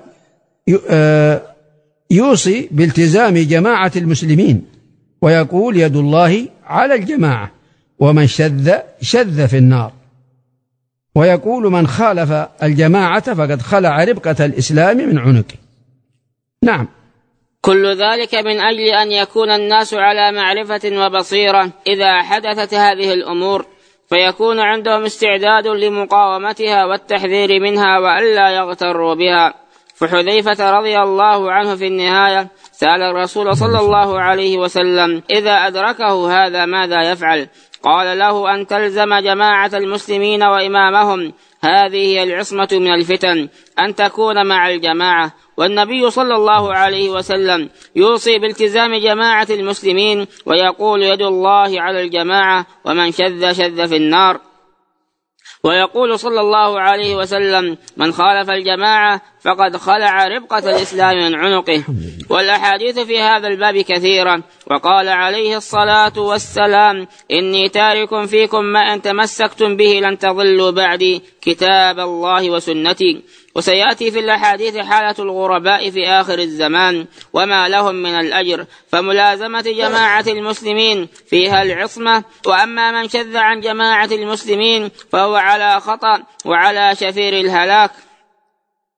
يوصي بالتزام جماعة المسلمين، ويقول: يد الله على الجماعة، ومن شذ في النار. ويقول: من خالف الجماعة فقد خلع ربقة الإسلام من عنقه. نعم. كل ذلك من أجل أن يكون الناس على معرفة وبصيرة إذا حدثت هذه الأمور، فيكون عندهم استعداد لمقاومتها والتحذير منها وألا يغتروا بها. فحذيفة رضي الله عنه في النهاية سأل الرسول صلى الله عليه وسلم: إذا أدركه هذا ماذا يفعل؟ قال له: أن تلزم جماعة المسلمين وإمامهم، هذه هي العصمة من الفتن، أن تكون مع الجماعة. والنبي صلى الله عليه وسلم يوصي بالتزام جماعة المسلمين ويقول: يد الله على الجماعة، ومن شذ في النار. ويقول صلى الله عليه وسلم: من خالف الجماعة فقد خلع ربقة الإسلام من عنقه. والأحاديث في هذا الباب كثيرة. وقال عليه الصلاة والسلام: إني تارك فيكم ما إن تمسكتم به لن تضلوا بعدي، كتاب الله وسنتي. وسيأتي في الأحاديث حالة الغرباء في آخر الزمان وما لهم من الأجر، فملازمة جماعة المسلمين فيها العصمة. وأما من شذ عن جماعة المسلمين فهو على خطأ وعلى شفير الهلاك.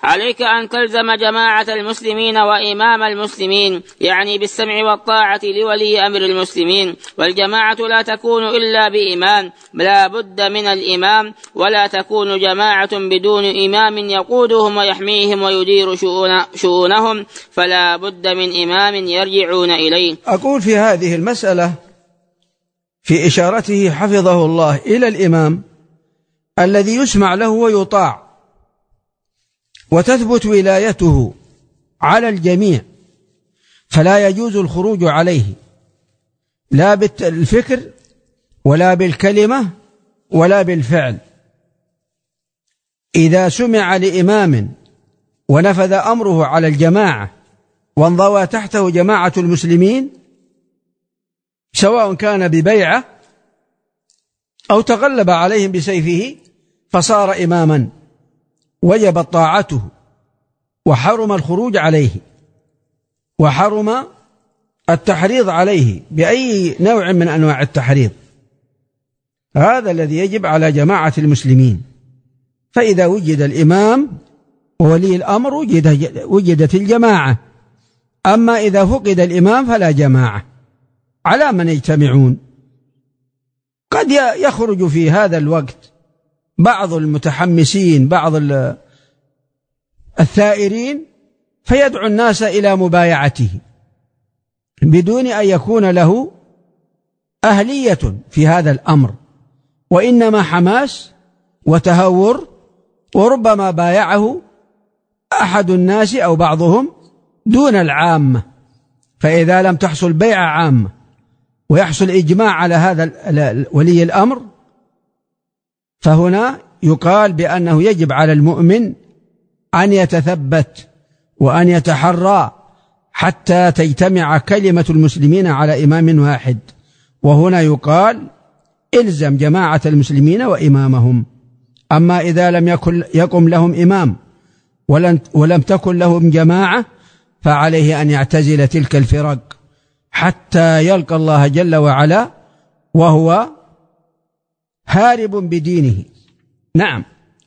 عليك أن تلزم جماعة المسلمين وإمام المسلمين، يعني بالسمع والطاعة لولي أمر المسلمين. والجماعة لا تكون إلا بإمام، لا بد من الإمام، ولا تكون جماعة بدون إمام يقودهم ويحميهم ويدير شؤونهم، فلا بد من إمام يرجعون إليه. أقول في هذه المسألة في إشارته حفظه الله إلى الإمام الذي يسمع له ويطاع وتثبت ولايته على الجميع، فلا يجوز الخروج عليه لا بالفكر ولا بالكلمة ولا بالفعل. إذا سمع لإمام ونفذ أمره على الجماعة وانضوى تحته جماعة المسلمين، سواء كان ببيعة أو تغلب عليهم بسيفه فصار إماما، وجبت طاعته وحرم الخروج عليه وحرم التحريض عليه بأي نوع من أنواع التحريض. هذا الذي يجب على جماعة المسلمين. فإذا وجد الإمام وولي الأمر وجدت الجماعة. أما إذا فقد الإمام فلا جماعة. على من يجتمعون؟ قد يخرج في هذا الوقت بعض المتحمسين، بعض الثائرين، فيدعو الناس إلى مبايعته بدون أن يكون له أهلية في هذا الأمر، وإنما حماس وتهور، وربما بايعه أحد الناس أو بعضهم دون العامة. فإذا لم تحصل بيعة عامة ويحصل إجماع على هذا ولي الأمر، فهنا يقال بأنه يجب على المؤمن أن يتثبت وأن يتحرى حتى تجتمع كلمة المسلمين على إمام واحد. وهنا يقال إلزم جماعة المسلمين وإمامهم. أما إذا لم يقم لهم إمام ولم تكن لهم جماعة، فعليه أن يعتزل تلك الفرق حتى يلقى الله جل وعلا وهو هارب بدينه. نعم.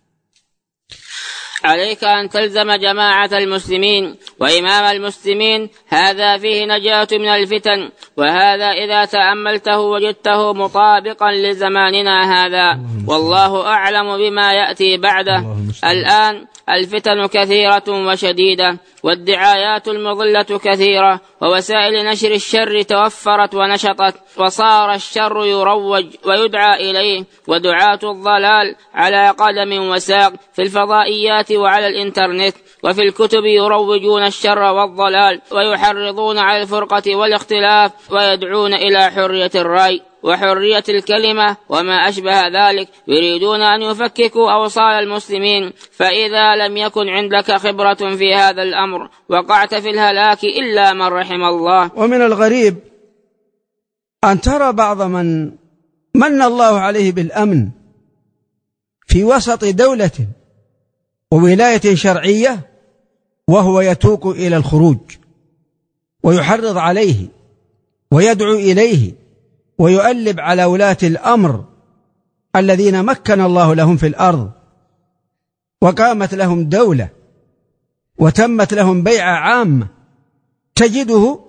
عليك أن تلزم جماعة المسلمين وإمام المسلمين، هذا فيه نجاة من الفتن، وهذا إذا تأملته وجدته مطابقا لزماننا هذا، والله أعلم بما يأتي بعده. الآن الفتن كثيرة وشديدة، والدعايات المضلة كثيرة، ووسائل نشر الشر توفرت ونشطت، وصار الشر يروج ويدعى إليه، ودعاة الضلال على قدم وساق في الفضائيات وعلى الإنترنت وفي الكتب يروجون الشر والضلال، ويحرضون على الفرقة والاختلاف، ويدعون إلى حرية الرأي وحرية الكلمة وما أشبه ذلك، يريدون أن يفككوا أوصال المسلمين. فإذا لم يكن عندك خبرة في هذا الأمر وقعت في الهلاك إلا من رحم الله. ومن الغريب أن ترى بعض من الله عليه بالأمن في وسط دولة وولاية شرعية وهو يتوق إلى الخروج ويحرض عليه ويدعو إليه ويؤلب على ولاة الأمر الذين مكن الله لهم في الأرض وقامت لهم دولة وتمت لهم بيعة عامة، تجده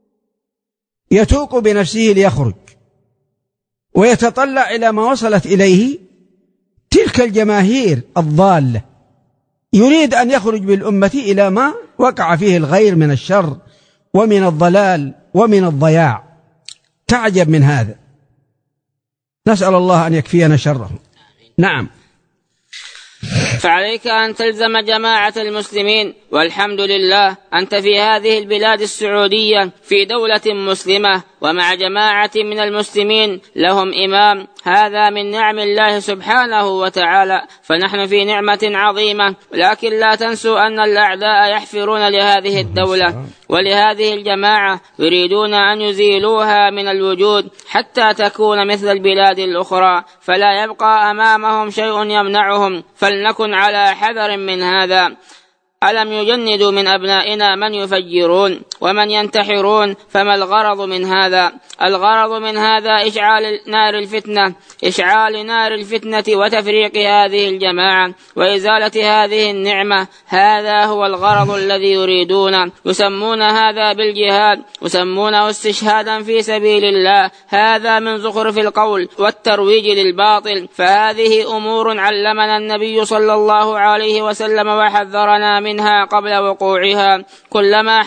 يتوق بنفسه ليخرج ويتطلع إلى ما وصلت إليه تلك الجماهير الضالة، يريد أن يخرج بالأمة إلى ما وقع فيه الغير من الشر ومن الضلال ومن الضياع. تعجب من هذا، نسأل الله أن يكفينا شره. نعم. فعليك أن تلزم جماعة المسلمين، والحمد لله أنت في هذه البلاد السعودية في دولة مسلمة ومع جماعة من المسلمين لهم إمام، هذا من نعم الله سبحانه وتعالى، فنحن في نعمة عظيمة. لكن لا تنسوا أن الأعداء يحفرون لهذه الدولة ولهذه الجماعة، يريدون أن يزيلوها من الوجود حتى تكون مثل البلاد الأخرى، فلا يبقى أمامهم شيء يمنعهم، فلنكن على حذر من هذا. ألم يجندوا من أبنائنا من يفجرون ومن ينتحرون؟ فما الغرض من هذا؟ الغرض من هذا إشعال نار الفتنة وتفريق هذه الجماعة وإزالة هذه النعمة. هذا هو الغرض الذي يريدون. يسمون هذا بالجهاد، يسمونه استشهادا في سبيل الله. هذا من زخرف القول والترويج للباطل. فهذه أمور علمنا النبي صلى الله عليه وسلم وحذرنا منها قبل وقوعها. كلما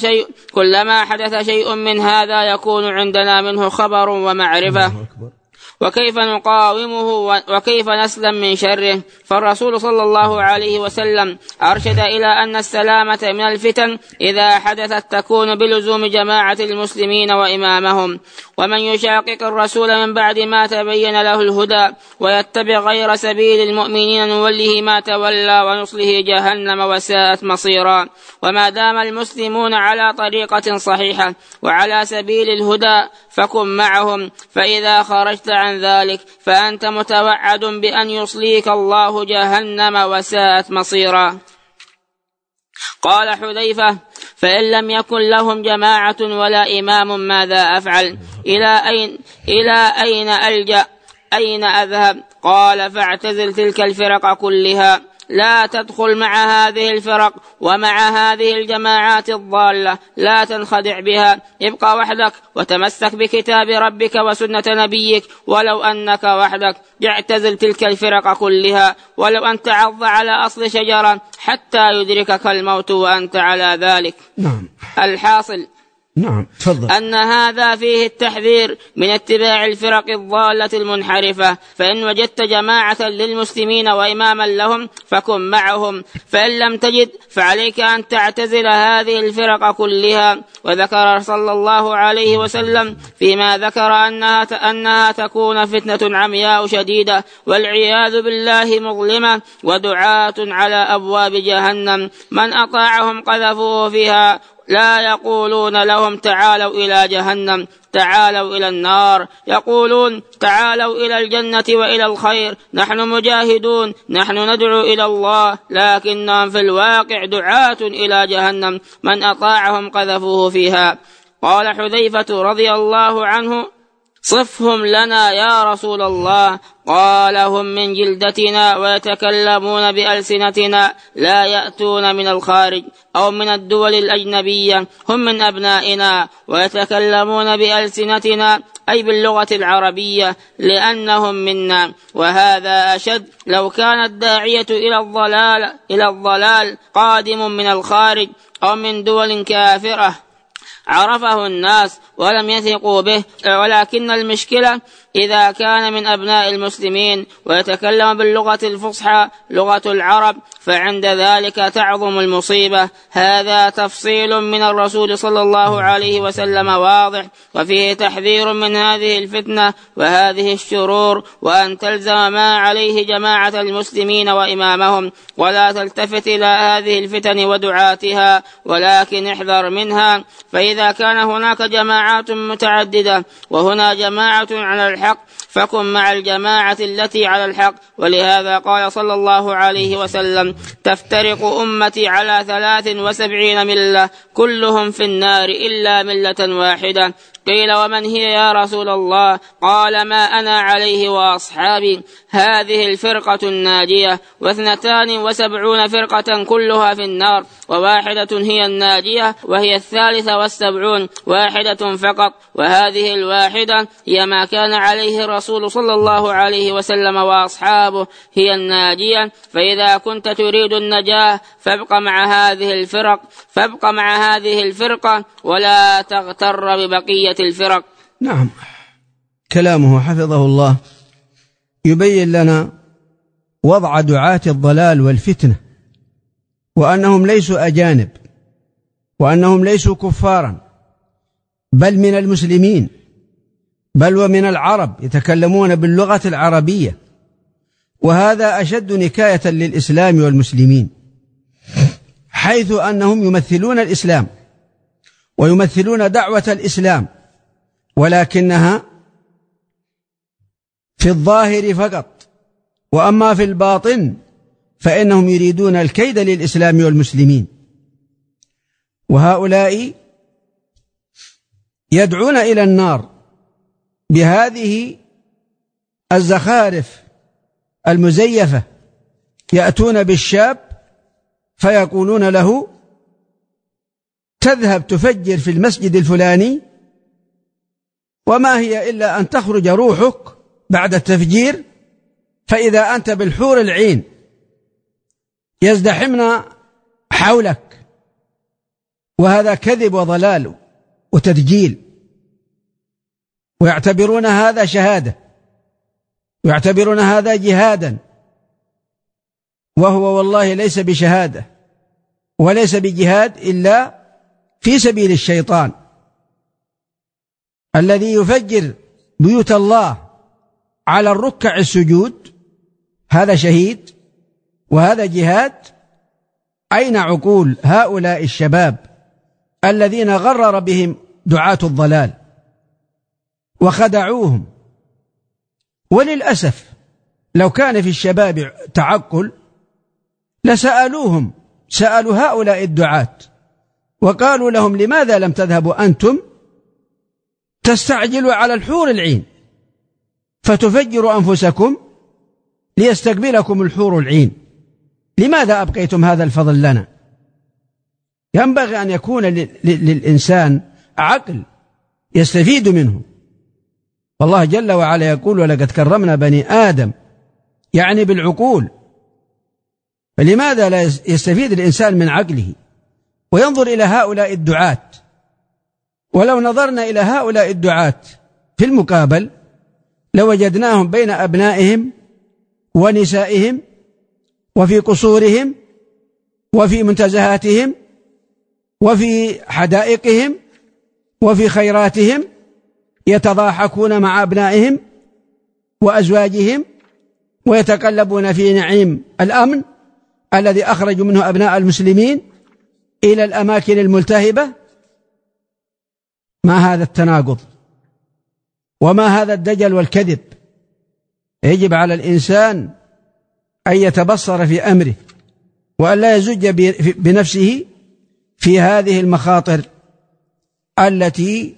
حدث شيء من هذا يكون عندنا منه خبر ومعرفة. وكيف نقاومه وكيف نسلم من شره؟ فالرسول صلى الله عليه وسلم أرشد إلى أن السلامة من الفتن إذا حدثت تكون بلزوم جماعة المسلمين وإمامهم. ومن يشاقق الرسول من بعد ما تبين له الهدى ويتبع غير سبيل المؤمنين نوله ما تولى ونصله جهنم وساءت مصيرا. وما دام المسلمون على طريقة صحيحة وعلى سبيل الهدى فكن معهم، فإذا خرجت عن ذلك فأنت متوعد بأن يصليك الله جهنم وساءت مصيرا. قال حذيفة: فإن لم يكن لهم جماعة ولا إمام ماذا أفعل؟ إلى أين ألجأ؟ أين أذهب؟ قال: فاعتزل تلك الفرق كلها، لا تدخل مع هذه الفرق ومع هذه الجماعات الضالة، لا تنخدع بها، ابقى وحدك وتمسك بكتاب ربك وسنة نبيك ولو أنك وحدك. اعتزل تلك الفرق كلها ولو أن تعض على أصل شجرة حتى يدركك الموت وأنت على ذلك. نعم. الحاصل تفضل. أن هذا فيه التحذير من اتباع الفرق الضالة المنحرفة. فإن وجدت جماعة للمسلمين وإماما لهم فكن معهم، فإن لم تجد فعليك أن تعتزل هذه الفرق كلها. وذكر صلى الله عليه وسلم فيما ذكر أنها تكون فتنة عمياء شديدة والعياذ بالله مظلمة ودعاة على أبواب جهنم، من أطاعهم قذفوه فيها، لا يقولون لهم تعالوا إلى جهنم، تعالوا إلى النار، يقولون تعالوا إلى الجنة وإلى الخير، نحن مجاهدون، نحن ندعو إلى الله، لكنهم في الواقع دعاة إلى جهنم، من أطاعهم قذفوه فيها. قال حذيفة رضي الله عنه: صفهم لنا يا رسول الله. قال: هم من جلدتنا ويتكلمون بألسنتنا، لا يأتون من الخارج أو من الدول الأجنبية، هم من أبنائنا ويتكلمون بألسنتنا أي باللغة العربية لأنهم منا. وهذا أشد لو كان الداعية إلى الضلال قادم من الخارج أو من دول كافرة عرفه الناس ولم يثقوا به. ولكن المشكلة إذا كان من أبناء المسلمين ويتكلم باللغة الفصحى لغة العرب فعند ذلك تعظم المصيبة. هذا تفصيل من الرسول صلى الله عليه وسلم واضح، وفيه تحذير من هذه الفتنة وهذه الشرور، وأن تلزم ما عليه جماعة المسلمين وإمامهم، ولا تلتفت إلى هذه الفتن ودعاتها، ولكن احذر منها. فإذا كان هناك جماعات متعددة وهنا جماعة على الحق فكن مع الجماعة التي على الحق. ولهذا قال صلى الله عليه وسلم: تفترق أمتي على 73 ملة كلهم في النار إلا ملة واحدة. قيل: ومن هي يا رسول الله؟ قال: ما أنا عليه وأصحابي، هذه الفرقة الناجية، 72 فرقة كلها في النار، وواحدة هي الناجية وهي 73، واحدة فقط، وهذه الواحدة هي ما كان عليه الرسول صلى الله عليه وسلم وأصحابه، هي الناجية. فإذا كنت تريد النجاة فابق مع هذه الفرقة ولا تغتر ببقية الفرق. نعم، كلامه حفظه الله يبين لنا وضع دعاة الضلال والفتنة، وأنهم ليسوا أجانب، وأنهم ليسوا كفارا، بل من المسلمين، بل ومن العرب يتكلمون باللغة العربية، وهذا أشد نكاية للإسلام والمسلمين، حيث أنهم يمثلون الإسلام ويمثلون دعوة الإسلام، ولكنها في الظاهر فقط، وأما في الباطن فإنهم يريدون الكيد للإسلام والمسلمين، وهؤلاء يدعون إلى النار بهذه الزخارف المزيفة. يأتون بالشاب فيقولون له تذهب تفجر في المسجد الفلاني، وما هي إلا أن تخرج روحك بعد التفجير، فإذا أنت بالحور العين يزدحمن حولك. وهذا كذب وضلال وتدجيل، ويعتبرون هذا شهادة، ويعتبرون هذا جهادا، وهو والله ليس بشهادة وليس بجهاد إلا في سبيل الشيطان. الذي يفجر بيوت الله على الركع السجود هذا شهيد وهذا جهاد. أين عقول هؤلاء الشباب الذين غرر بهم دعاة الضلال وخدعوهم؟ وللأسف لو كان في الشباب تعقل لسألوهم، سألوا هؤلاء الدعاة وقالوا لهم لماذا لم تذهبوا أنتم تستعجلوا على الحور العين فتفجروا أنفسكم ليستقبلكم الحور العين؟ لماذا أبقيتم هذا الفضل لنا؟ ينبغي أن يكون للإنسان عقل يستفيد منه. والله جل وعلا يقول ولقد كرمنا بني آدم، يعني بالعقول. فلماذا لا يستفيد الإنسان من عقله وينظر إلى هؤلاء الدعاة؟ ولو نظرنا إلى هؤلاء الدعاة في المقابل لوجدناهم بين أبنائهم ونسائهم وفي قصورهم وفي منتزهاتهم وفي حدائقهم وفي خيراتهم يتضاحكون مع أبنائهم وأزواجهم ويتقلبون في نعيم الأمن الذي أخرجوا منه أبناء المسلمين إلى الأماكن الملتهبة. ما هذا التناقض وما هذا الدجل والكذب؟ يجب على الإنسان أن يتبصر في أمره وأن لا يزج بنفسه في هذه المخاطر التي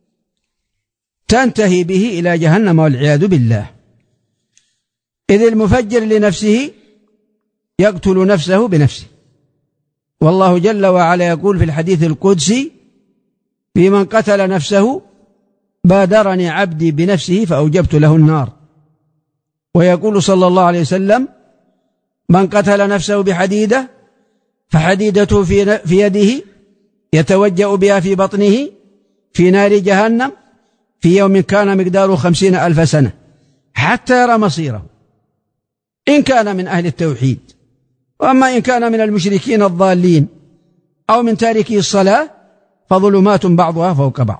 تنتهي به إلى جهنم والعياذ بالله. إذ المفجر لنفسه يقتل نفسه بنفسه. والله جل وعلا يقول في الحديث القدسي في من قتل نفسه بادرني عبدي بنفسه فأوجبت له النار. ويقول صلى الله عليه وسلم من قتل نفسه بحديدة فحديدته في يده يتوجأ بها في بطنه في نار جهنم في يوم كان مقداره 50,000 سنة حتى يرى مصيره، إن كان من أهل التوحيد. وأما إن كان من المشركين الضالين أو من تاركي الصلاة فظلمات بعضها فوق بعض،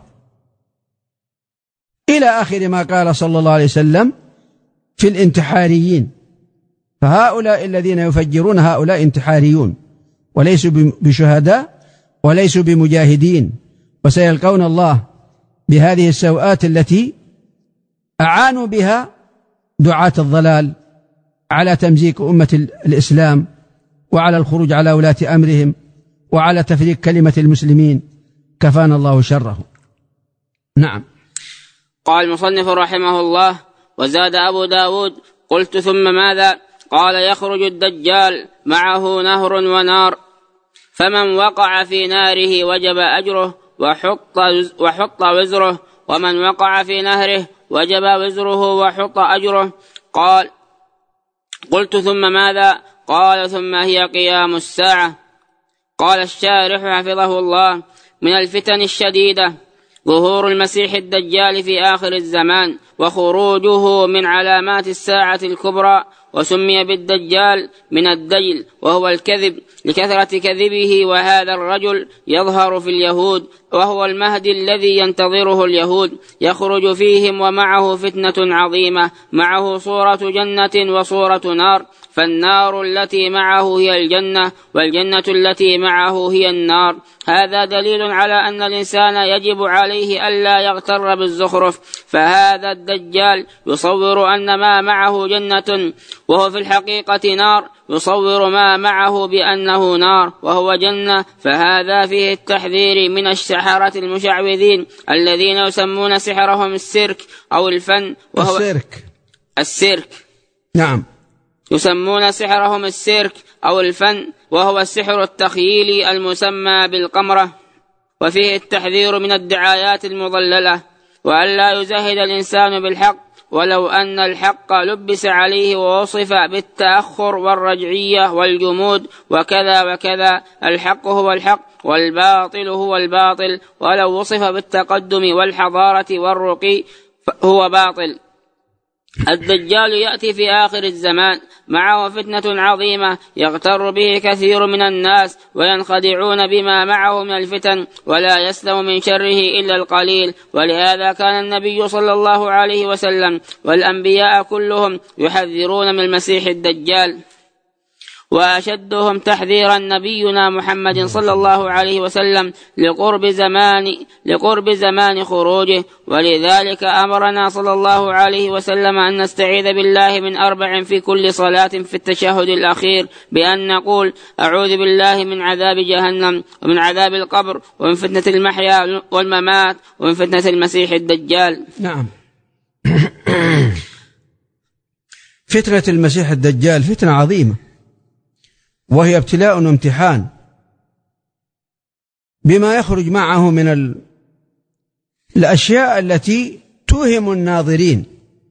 إلى آخر ما قال صلى الله عليه وسلم في الانتحاريين. فهؤلاء الذين يفجرون هؤلاء انتحاريون وليسوا بشهداء وليسوا بمجاهدين، وسيلقون الله بهذه السوءات التي أعانوا بها دعاة الضلال على تمزيق أمة الإسلام وعلى الخروج على ولاة أمرهم وعلى تفريق كلمة المسلمين. كفانا الله شره. نعم. قال المصنف رحمه الله: وزاد أبو داود: قلت ثم ماذا؟ قال: يخرج الدجال معه نهر ونار، فمن وقع في ناره وجب أجره وحط وزره، ومن وقع في نهره وجب وزره وحط أجره. قال: قلت ثم ماذا؟ قال: ثم هي قيام الساعة. قال الشارح حفظه الله: من الفتن الشديدة ظهور المسيح الدجال في آخر الزمان وخروجه من علامات الساعة الكبرى، وسمي بالدجال من الدجل وهو الكذب لكثرة كذبه. وهذا الرجل يظهر في اليهود وهو المهدي الذي ينتظره اليهود، يخرج فيهم ومعه فتنة عظيمة، معه صورة جنة وصورة نار، فالنار التي معه هي الجنة، والجنة التي معه هي النار. هذا دليل على أن الإنسان يجب عليه ألا يغتر بالزخرف. فهذا الدجال يصور أن ما معه جنة وهو في الحقيقة نار، يصور ما معه بأنه نار وهو جنة. فهذا فيه التحذير من السحرة المشعوذين الذين يسمون سحرهم السيرك أو الفن، وهو السيرك. نعم، يسمون سحرهم السيرك أو الفن، وهو السحر التخييلي المسمى بالقمرة. وفيه التحذير من الدعايات المضللة، وألا يزهد الإنسان بالحق ولو أن الحق لبس عليه ووصف بالتأخر والرجعية والجمود وكذا وكذا. الحق هو الحق والباطل هو الباطل، ولو وصف بالتقدم والحضارة والرقي هو باطل. الدجال يأتي في آخر الزمان، معه فتنة عظيمة يغتر به كثير من الناس وينخدعون بما معه من الفتن، ولا يسلم من شره إلا القليل. ولهذا كان النبي صلى الله عليه وسلم والأنبياء كلهم يحذرون من المسيح الدجال، وأشدهم تحذيرا نبينا محمد صلى الله عليه وسلم لقرب زمان خروجه. ولذلك أمرنا صلى الله عليه وسلم أن نستعيذ بالله من 4 في كل صلاة في التشهد الأخير، بأن نقول: أعوذ بالله من عذاب جهنم ومن عذاب القبر ومن فتنة المحيا والممات ومن فتنة المسيح الدجال. نعم. فتنة المسيح الدجال فتنة عظيمة، وهي ابتلاء وامتحان بما يخرج معه من الأشياء التي توهم الناظرين،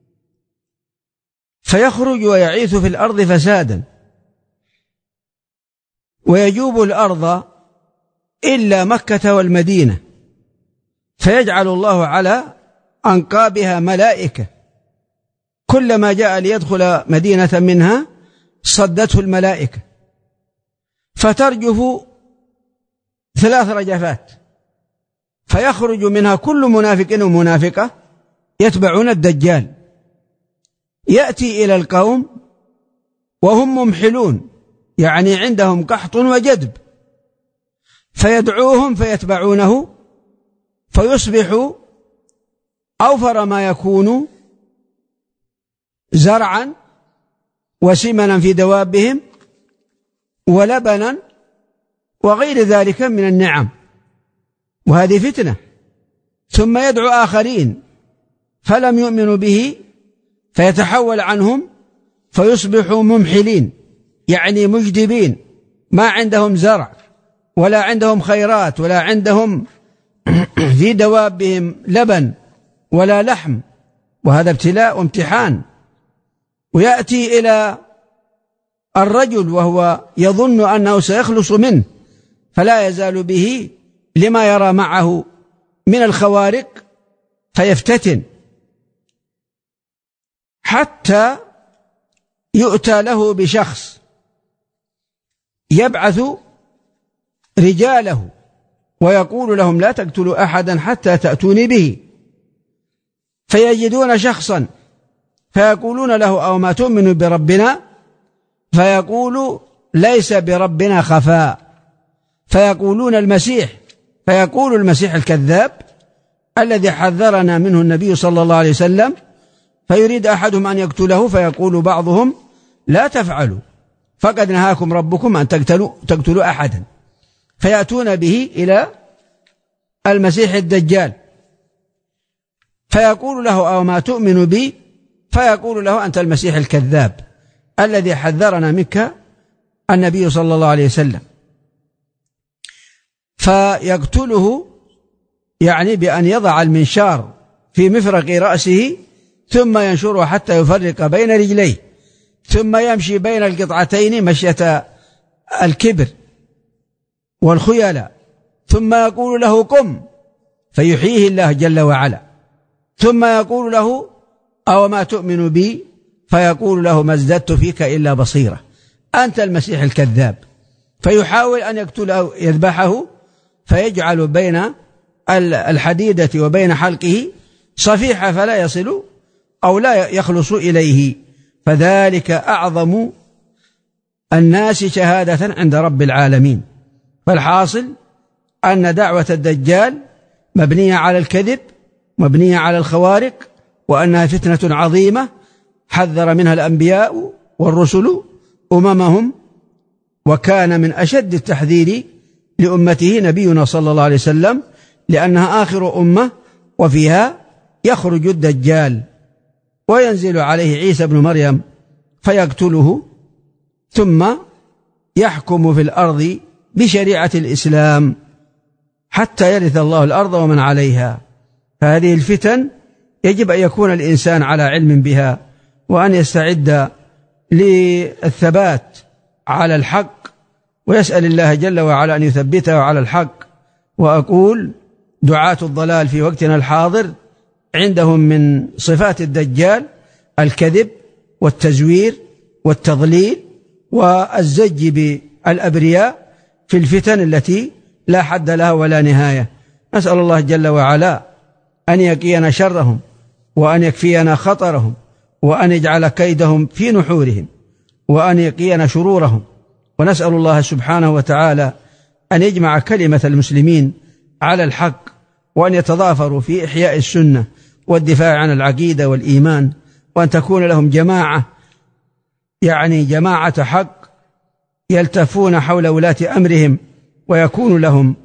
فيخرج ويعيث في الأرض فسادا، ويجوب الأرض إلا مكة والمدينة، فيجعل الله على أنقابها ملائكة، كلما جاء ليدخل مدينة منها صدته الملائكة، فترجف 3 رجفات، فيخرج منها كل منافق ومنافقة يتبعون الدجال. يأتي إلى القوم وهم ممحلون، يعني عندهم قحط وجدب، فيدعوهم فيتبعونه، فيصبح أوفر ما يكون زرعا وسمنا في دوابهم ولبنا وغير ذلك من النعم، وهذه فتنة. ثم يدعو آخرين فلم يؤمنوا به، فيتحول عنهم فيصبحوا ممحلين، يعني مجدبين، ما عندهم زرع ولا عندهم خيرات ولا عندهم في دوابهم لبن ولا لحم، وهذا ابتلاء وامتحان. ويأتي إلى الرجل وهو يظن أنه سيخلص منه، فلا يزال به لما يرى معه من الخوارق، فيفتتن حتى يؤتى له بشخص يبعث رجاله ويقول لهم: لا تقتلوا أحدا حتى تأتوني به. فيجدون شخصا فيقولون له: أو ما تؤمن بربنا؟ فيقول: ليس بربنا خفاء. فيقولون: المسيح. فيقول المسيح الكذاب الذي حذرنا منه النبي صلى الله عليه وسلم، فيريد أحدهم أن يقتله، فيقول بعضهم: لا تفعلوا فقد نهاكم ربكم أن تقتلوا أحدا. فيأتون به إلى المسيح الدجال، فيقول له: أو ما تؤمن بي؟ فيقول له: أنت المسيح الكذاب الذي حذرنا منك النبي صلى الله عليه وسلم. فيقتله، يعني بأن يضع المنشار في مفرق رأسه ثم ينشره حتى يفرق بين رجليه، ثم يمشي بين القطعتين مشية الكبر والخيلاء، ثم يقول له: قم، فيحييه الله جل وعلا. ثم يقول له: أو ما تؤمن بي؟ فيقول له: ما ازددت فيك إلا بصيرة، أنت المسيح الكذاب. فيحاول أن يقتله يذبحه، فيجعل بين الحديدة وبين حلقه صفيحة فلا يصل أو لا يخلص إليه، فذلك أعظم الناس شهادة عند رب العالمين. فالحاصل أن دعوة الدجال مبنية على الكذب، مبنية على الخوارق، وأنها فتنة عظيمة حذر منها الأنبياء والرسل أممهم، وكان من أشد التحذير لأمته نبينا صلى الله عليه وسلم، لأنها آخر أمة وفيها يخرج الدجال وينزل عليه عيسى بن مريم فيقتله، ثم يحكم في الأرض بشريعة الإسلام حتى يرث الله الأرض ومن عليها. فهذه الفتن يجب أن يكون الإنسان على علم بها، وأن يستعد للثبات على الحق، ويسأل الله جل وعلا أن يثبته على الحق. وأقول دعاة الضلال في وقتنا الحاضر عندهم من صفات الدجال الكذب والتزوير والتضليل والزج بالأبرياء في الفتن التي لا حد لها ولا نهاية. نسأل الله جل وعلا أن يقينا شرهم، وأن يكفينا خطرهم، وأن يجعل كيدهم في نحورهم، وأن يقينا شرورهم. ونسأل الله سبحانه وتعالى أن يجمع كلمة المسلمين على الحق، وأن يتضافروا في إحياء السنة والدفاع عن العقيدة والإيمان، وأن تكون لهم جماعة، يعني جماعة حق يلتفون حول ولاة أمرهم، ويكون لهم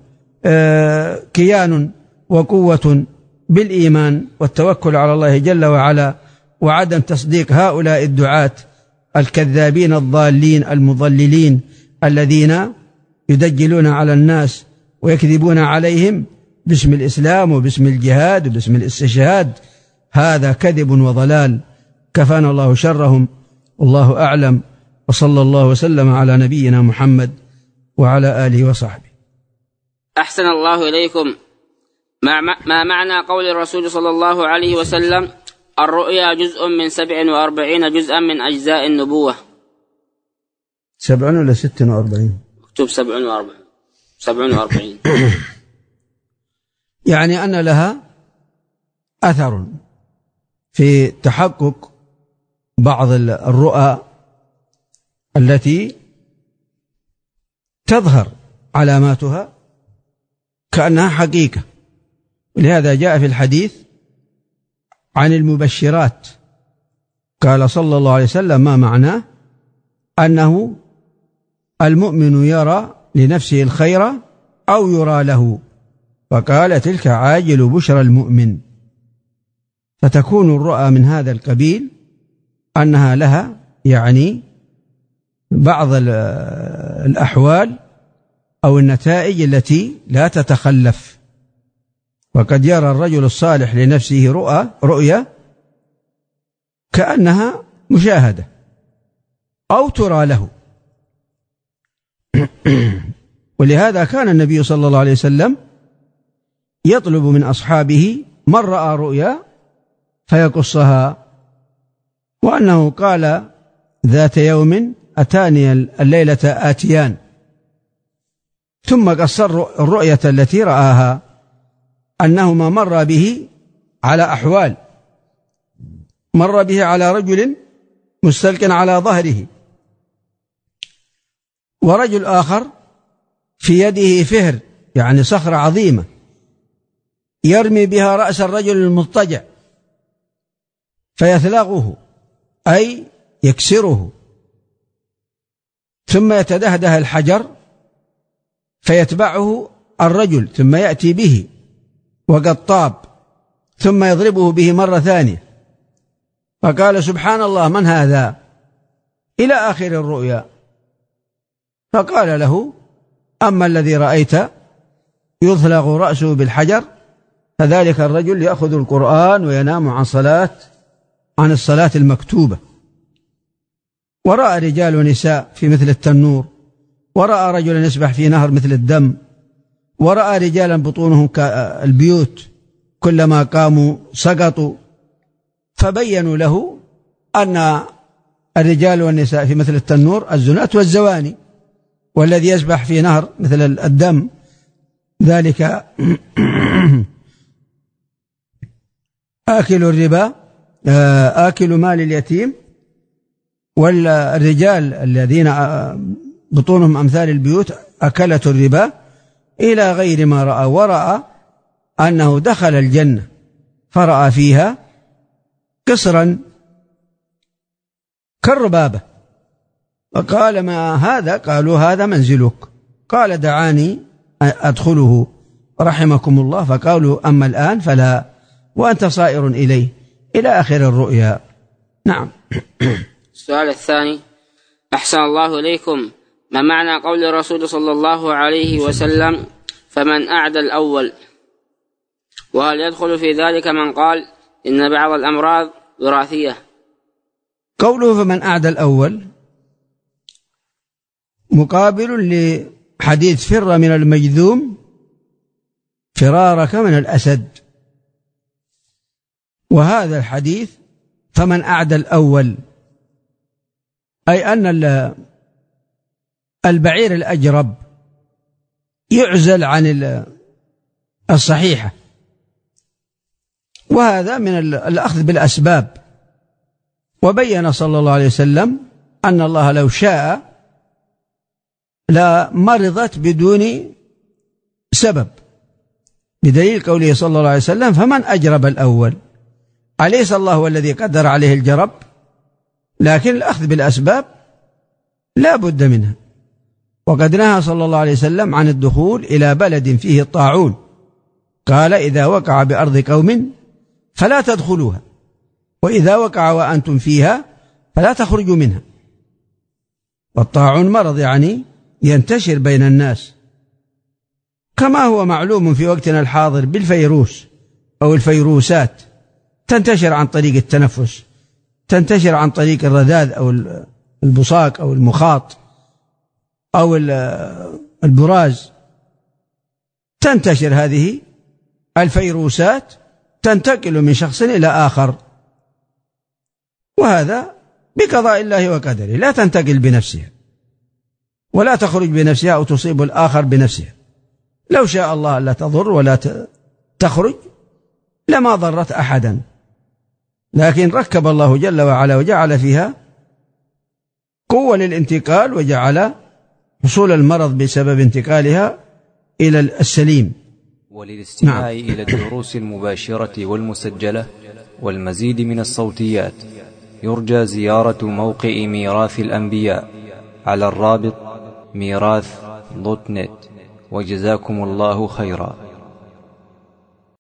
كيان وقوة بالإيمان والتوكل على الله جل وعلا، وعدم تصديق هؤلاء الدعاة الكذابين الضالين المضللين الذين يدجلون على الناس ويكذبون عليهم باسم الإسلام وباسم الجهاد وباسم الاستشهاد. هذا كذب وضلال، كفانا الله شرهم، والله أعلم. وصلى الله وسلم على نبينا محمد وعلى آله وصحبه. أحسن الله إليكم. ما معنى قول الرسول صلى الله عليه وسلم: الرؤيا جزء من 47 جزءا من أجزاء النبوة؟ 70 ولا 46؟ مكتوب 47. يعني أن لها أثر في تحقق بعض الرؤى التي تظهر علاماتها كأنها حقيقة. ولهذا جاء في الحديث عن المبشرات قال صلى الله عليه وسلم: ما معناه؟ أنه المؤمن يرى لنفسه الخير أو يرى له، فقال: تلك عاجل بشرى المؤمن. فتكون الرؤى من هذا القبيل أنها لها يعني بعض الأحوال أو النتائج التي لا تتخلف. وقد يرى الرجل الصالح لنفسه رؤيا كأنها مشاهدة أو ترى له. ولهذا كان النبي صلى الله عليه وسلم يطلب من أصحابه من رأى رؤيا فيقصها، وأنه قال ذات يوم: أتاني الليلة آتيان، ثم قص الرؤية التي رآها أنهما مر به على أحوال، مر به على رجل مستلق على ظهره، ورجل آخر في يده فهر يعني صخرة عظيمة يرمي بها رأس الرجل المضطجع فيثلغه أي يكسره، ثم يتدهده الحجر فيتبعه الرجل ثم يأتي به وقد طاب ثم يضربه به مرة ثانية. فقال: سبحان الله، من هذا؟ إلى آخر الرؤيا. فقال له: أما الذي رأيت يثلغ رأسه بالحجر فذلك الرجل يأخذ القرآن وينام عن الصلاة المكتوبة. ورأى رجال ونساء في مثل التنور، ورأى رجلا يسبح في نهر مثل الدم، ورأى رجالا بطونهم كالبيوت كلما قاموا سقطوا. فبينوا له أن الرجال والنساء في مثل التنور الزنات والزواني، والذي يسبح في نهر مثل الدم ذلك آكل الربا، آكل مال اليتيم، والرجال الذين بطونهم أمثال البيوت أكلة الربا إلى غير ما رأى، ورأى أنه دخل الجنة فرأى فيها قصرا كالربابة، فقال ما هذا؟ قالوا هذا منزلك. قال دعاني أدخله رحمكم الله، فقالوا أما الآن فلا، وأنت صائر إليه، إلى آخر الرؤيا. نعم. السؤال الثاني: أحسن الله إليكم، ما معنى قول الرسول صلى الله عليه وسلم فمن أعدى الأول؟ وهل يدخل في ذلك من قال إن بعض الأمراض وراثية؟ قوله فمن أعدى الأول مقابل لحديث فر من المجذوم فرارك من الأسد، وهذا الحديث فمن أعدى الأول أي أن البعير الأجرب يعزل عن الصحيحة، وهذا من الأخذ بالأسباب. وبين صلى الله عليه وسلم أن الله لو شاء لا مرضت بدون سبب، بدليل قوله صلى الله عليه وسلم فمن أجرب الأول. أليس الله هو الذي قدر عليه الجرب؟ لكن الأخذ بالأسباب لا بد منها. وقد نهى صلى الله عليه وسلم عن الدخول إلى بلد فيه الطاعون، قال إذا وقع بأرض قوم فلا تدخلوها، وإذا وقع وأنتم فيها فلا تخرجوا منها. والطاعون مرض يعني ينتشر بين الناس، كما هو معلوم في وقتنا الحاضر بالفيروس أو الفيروسات، تنتشر عن طريق التنفس، تنتشر عن طريق الرذاذ أو البصاق أو المخاط أو البراز، تنتشر هذه الفيروسات، تنتقل من شخص إلى آخر، وهذا بقضاء الله وقدره، لا تنتقل بنفسها ولا تخرج بنفسها أو تصيب الآخر بنفسها. لو شاء الله لا تضر ولا تخرج لما ضرت أحدا، لكن ركب الله جل وعلا وجعل فيها قوة للانتقال، وجعل حصول المرض بسبب انتقالها إلى السليم. وللاستماع إلى الدروس المباشرة والمسجلة والمزيد من الصوتيات يرجى زيارة موقع ميراث الأنبياء على الرابط ميراث.net. وجزاكم الله خيرا.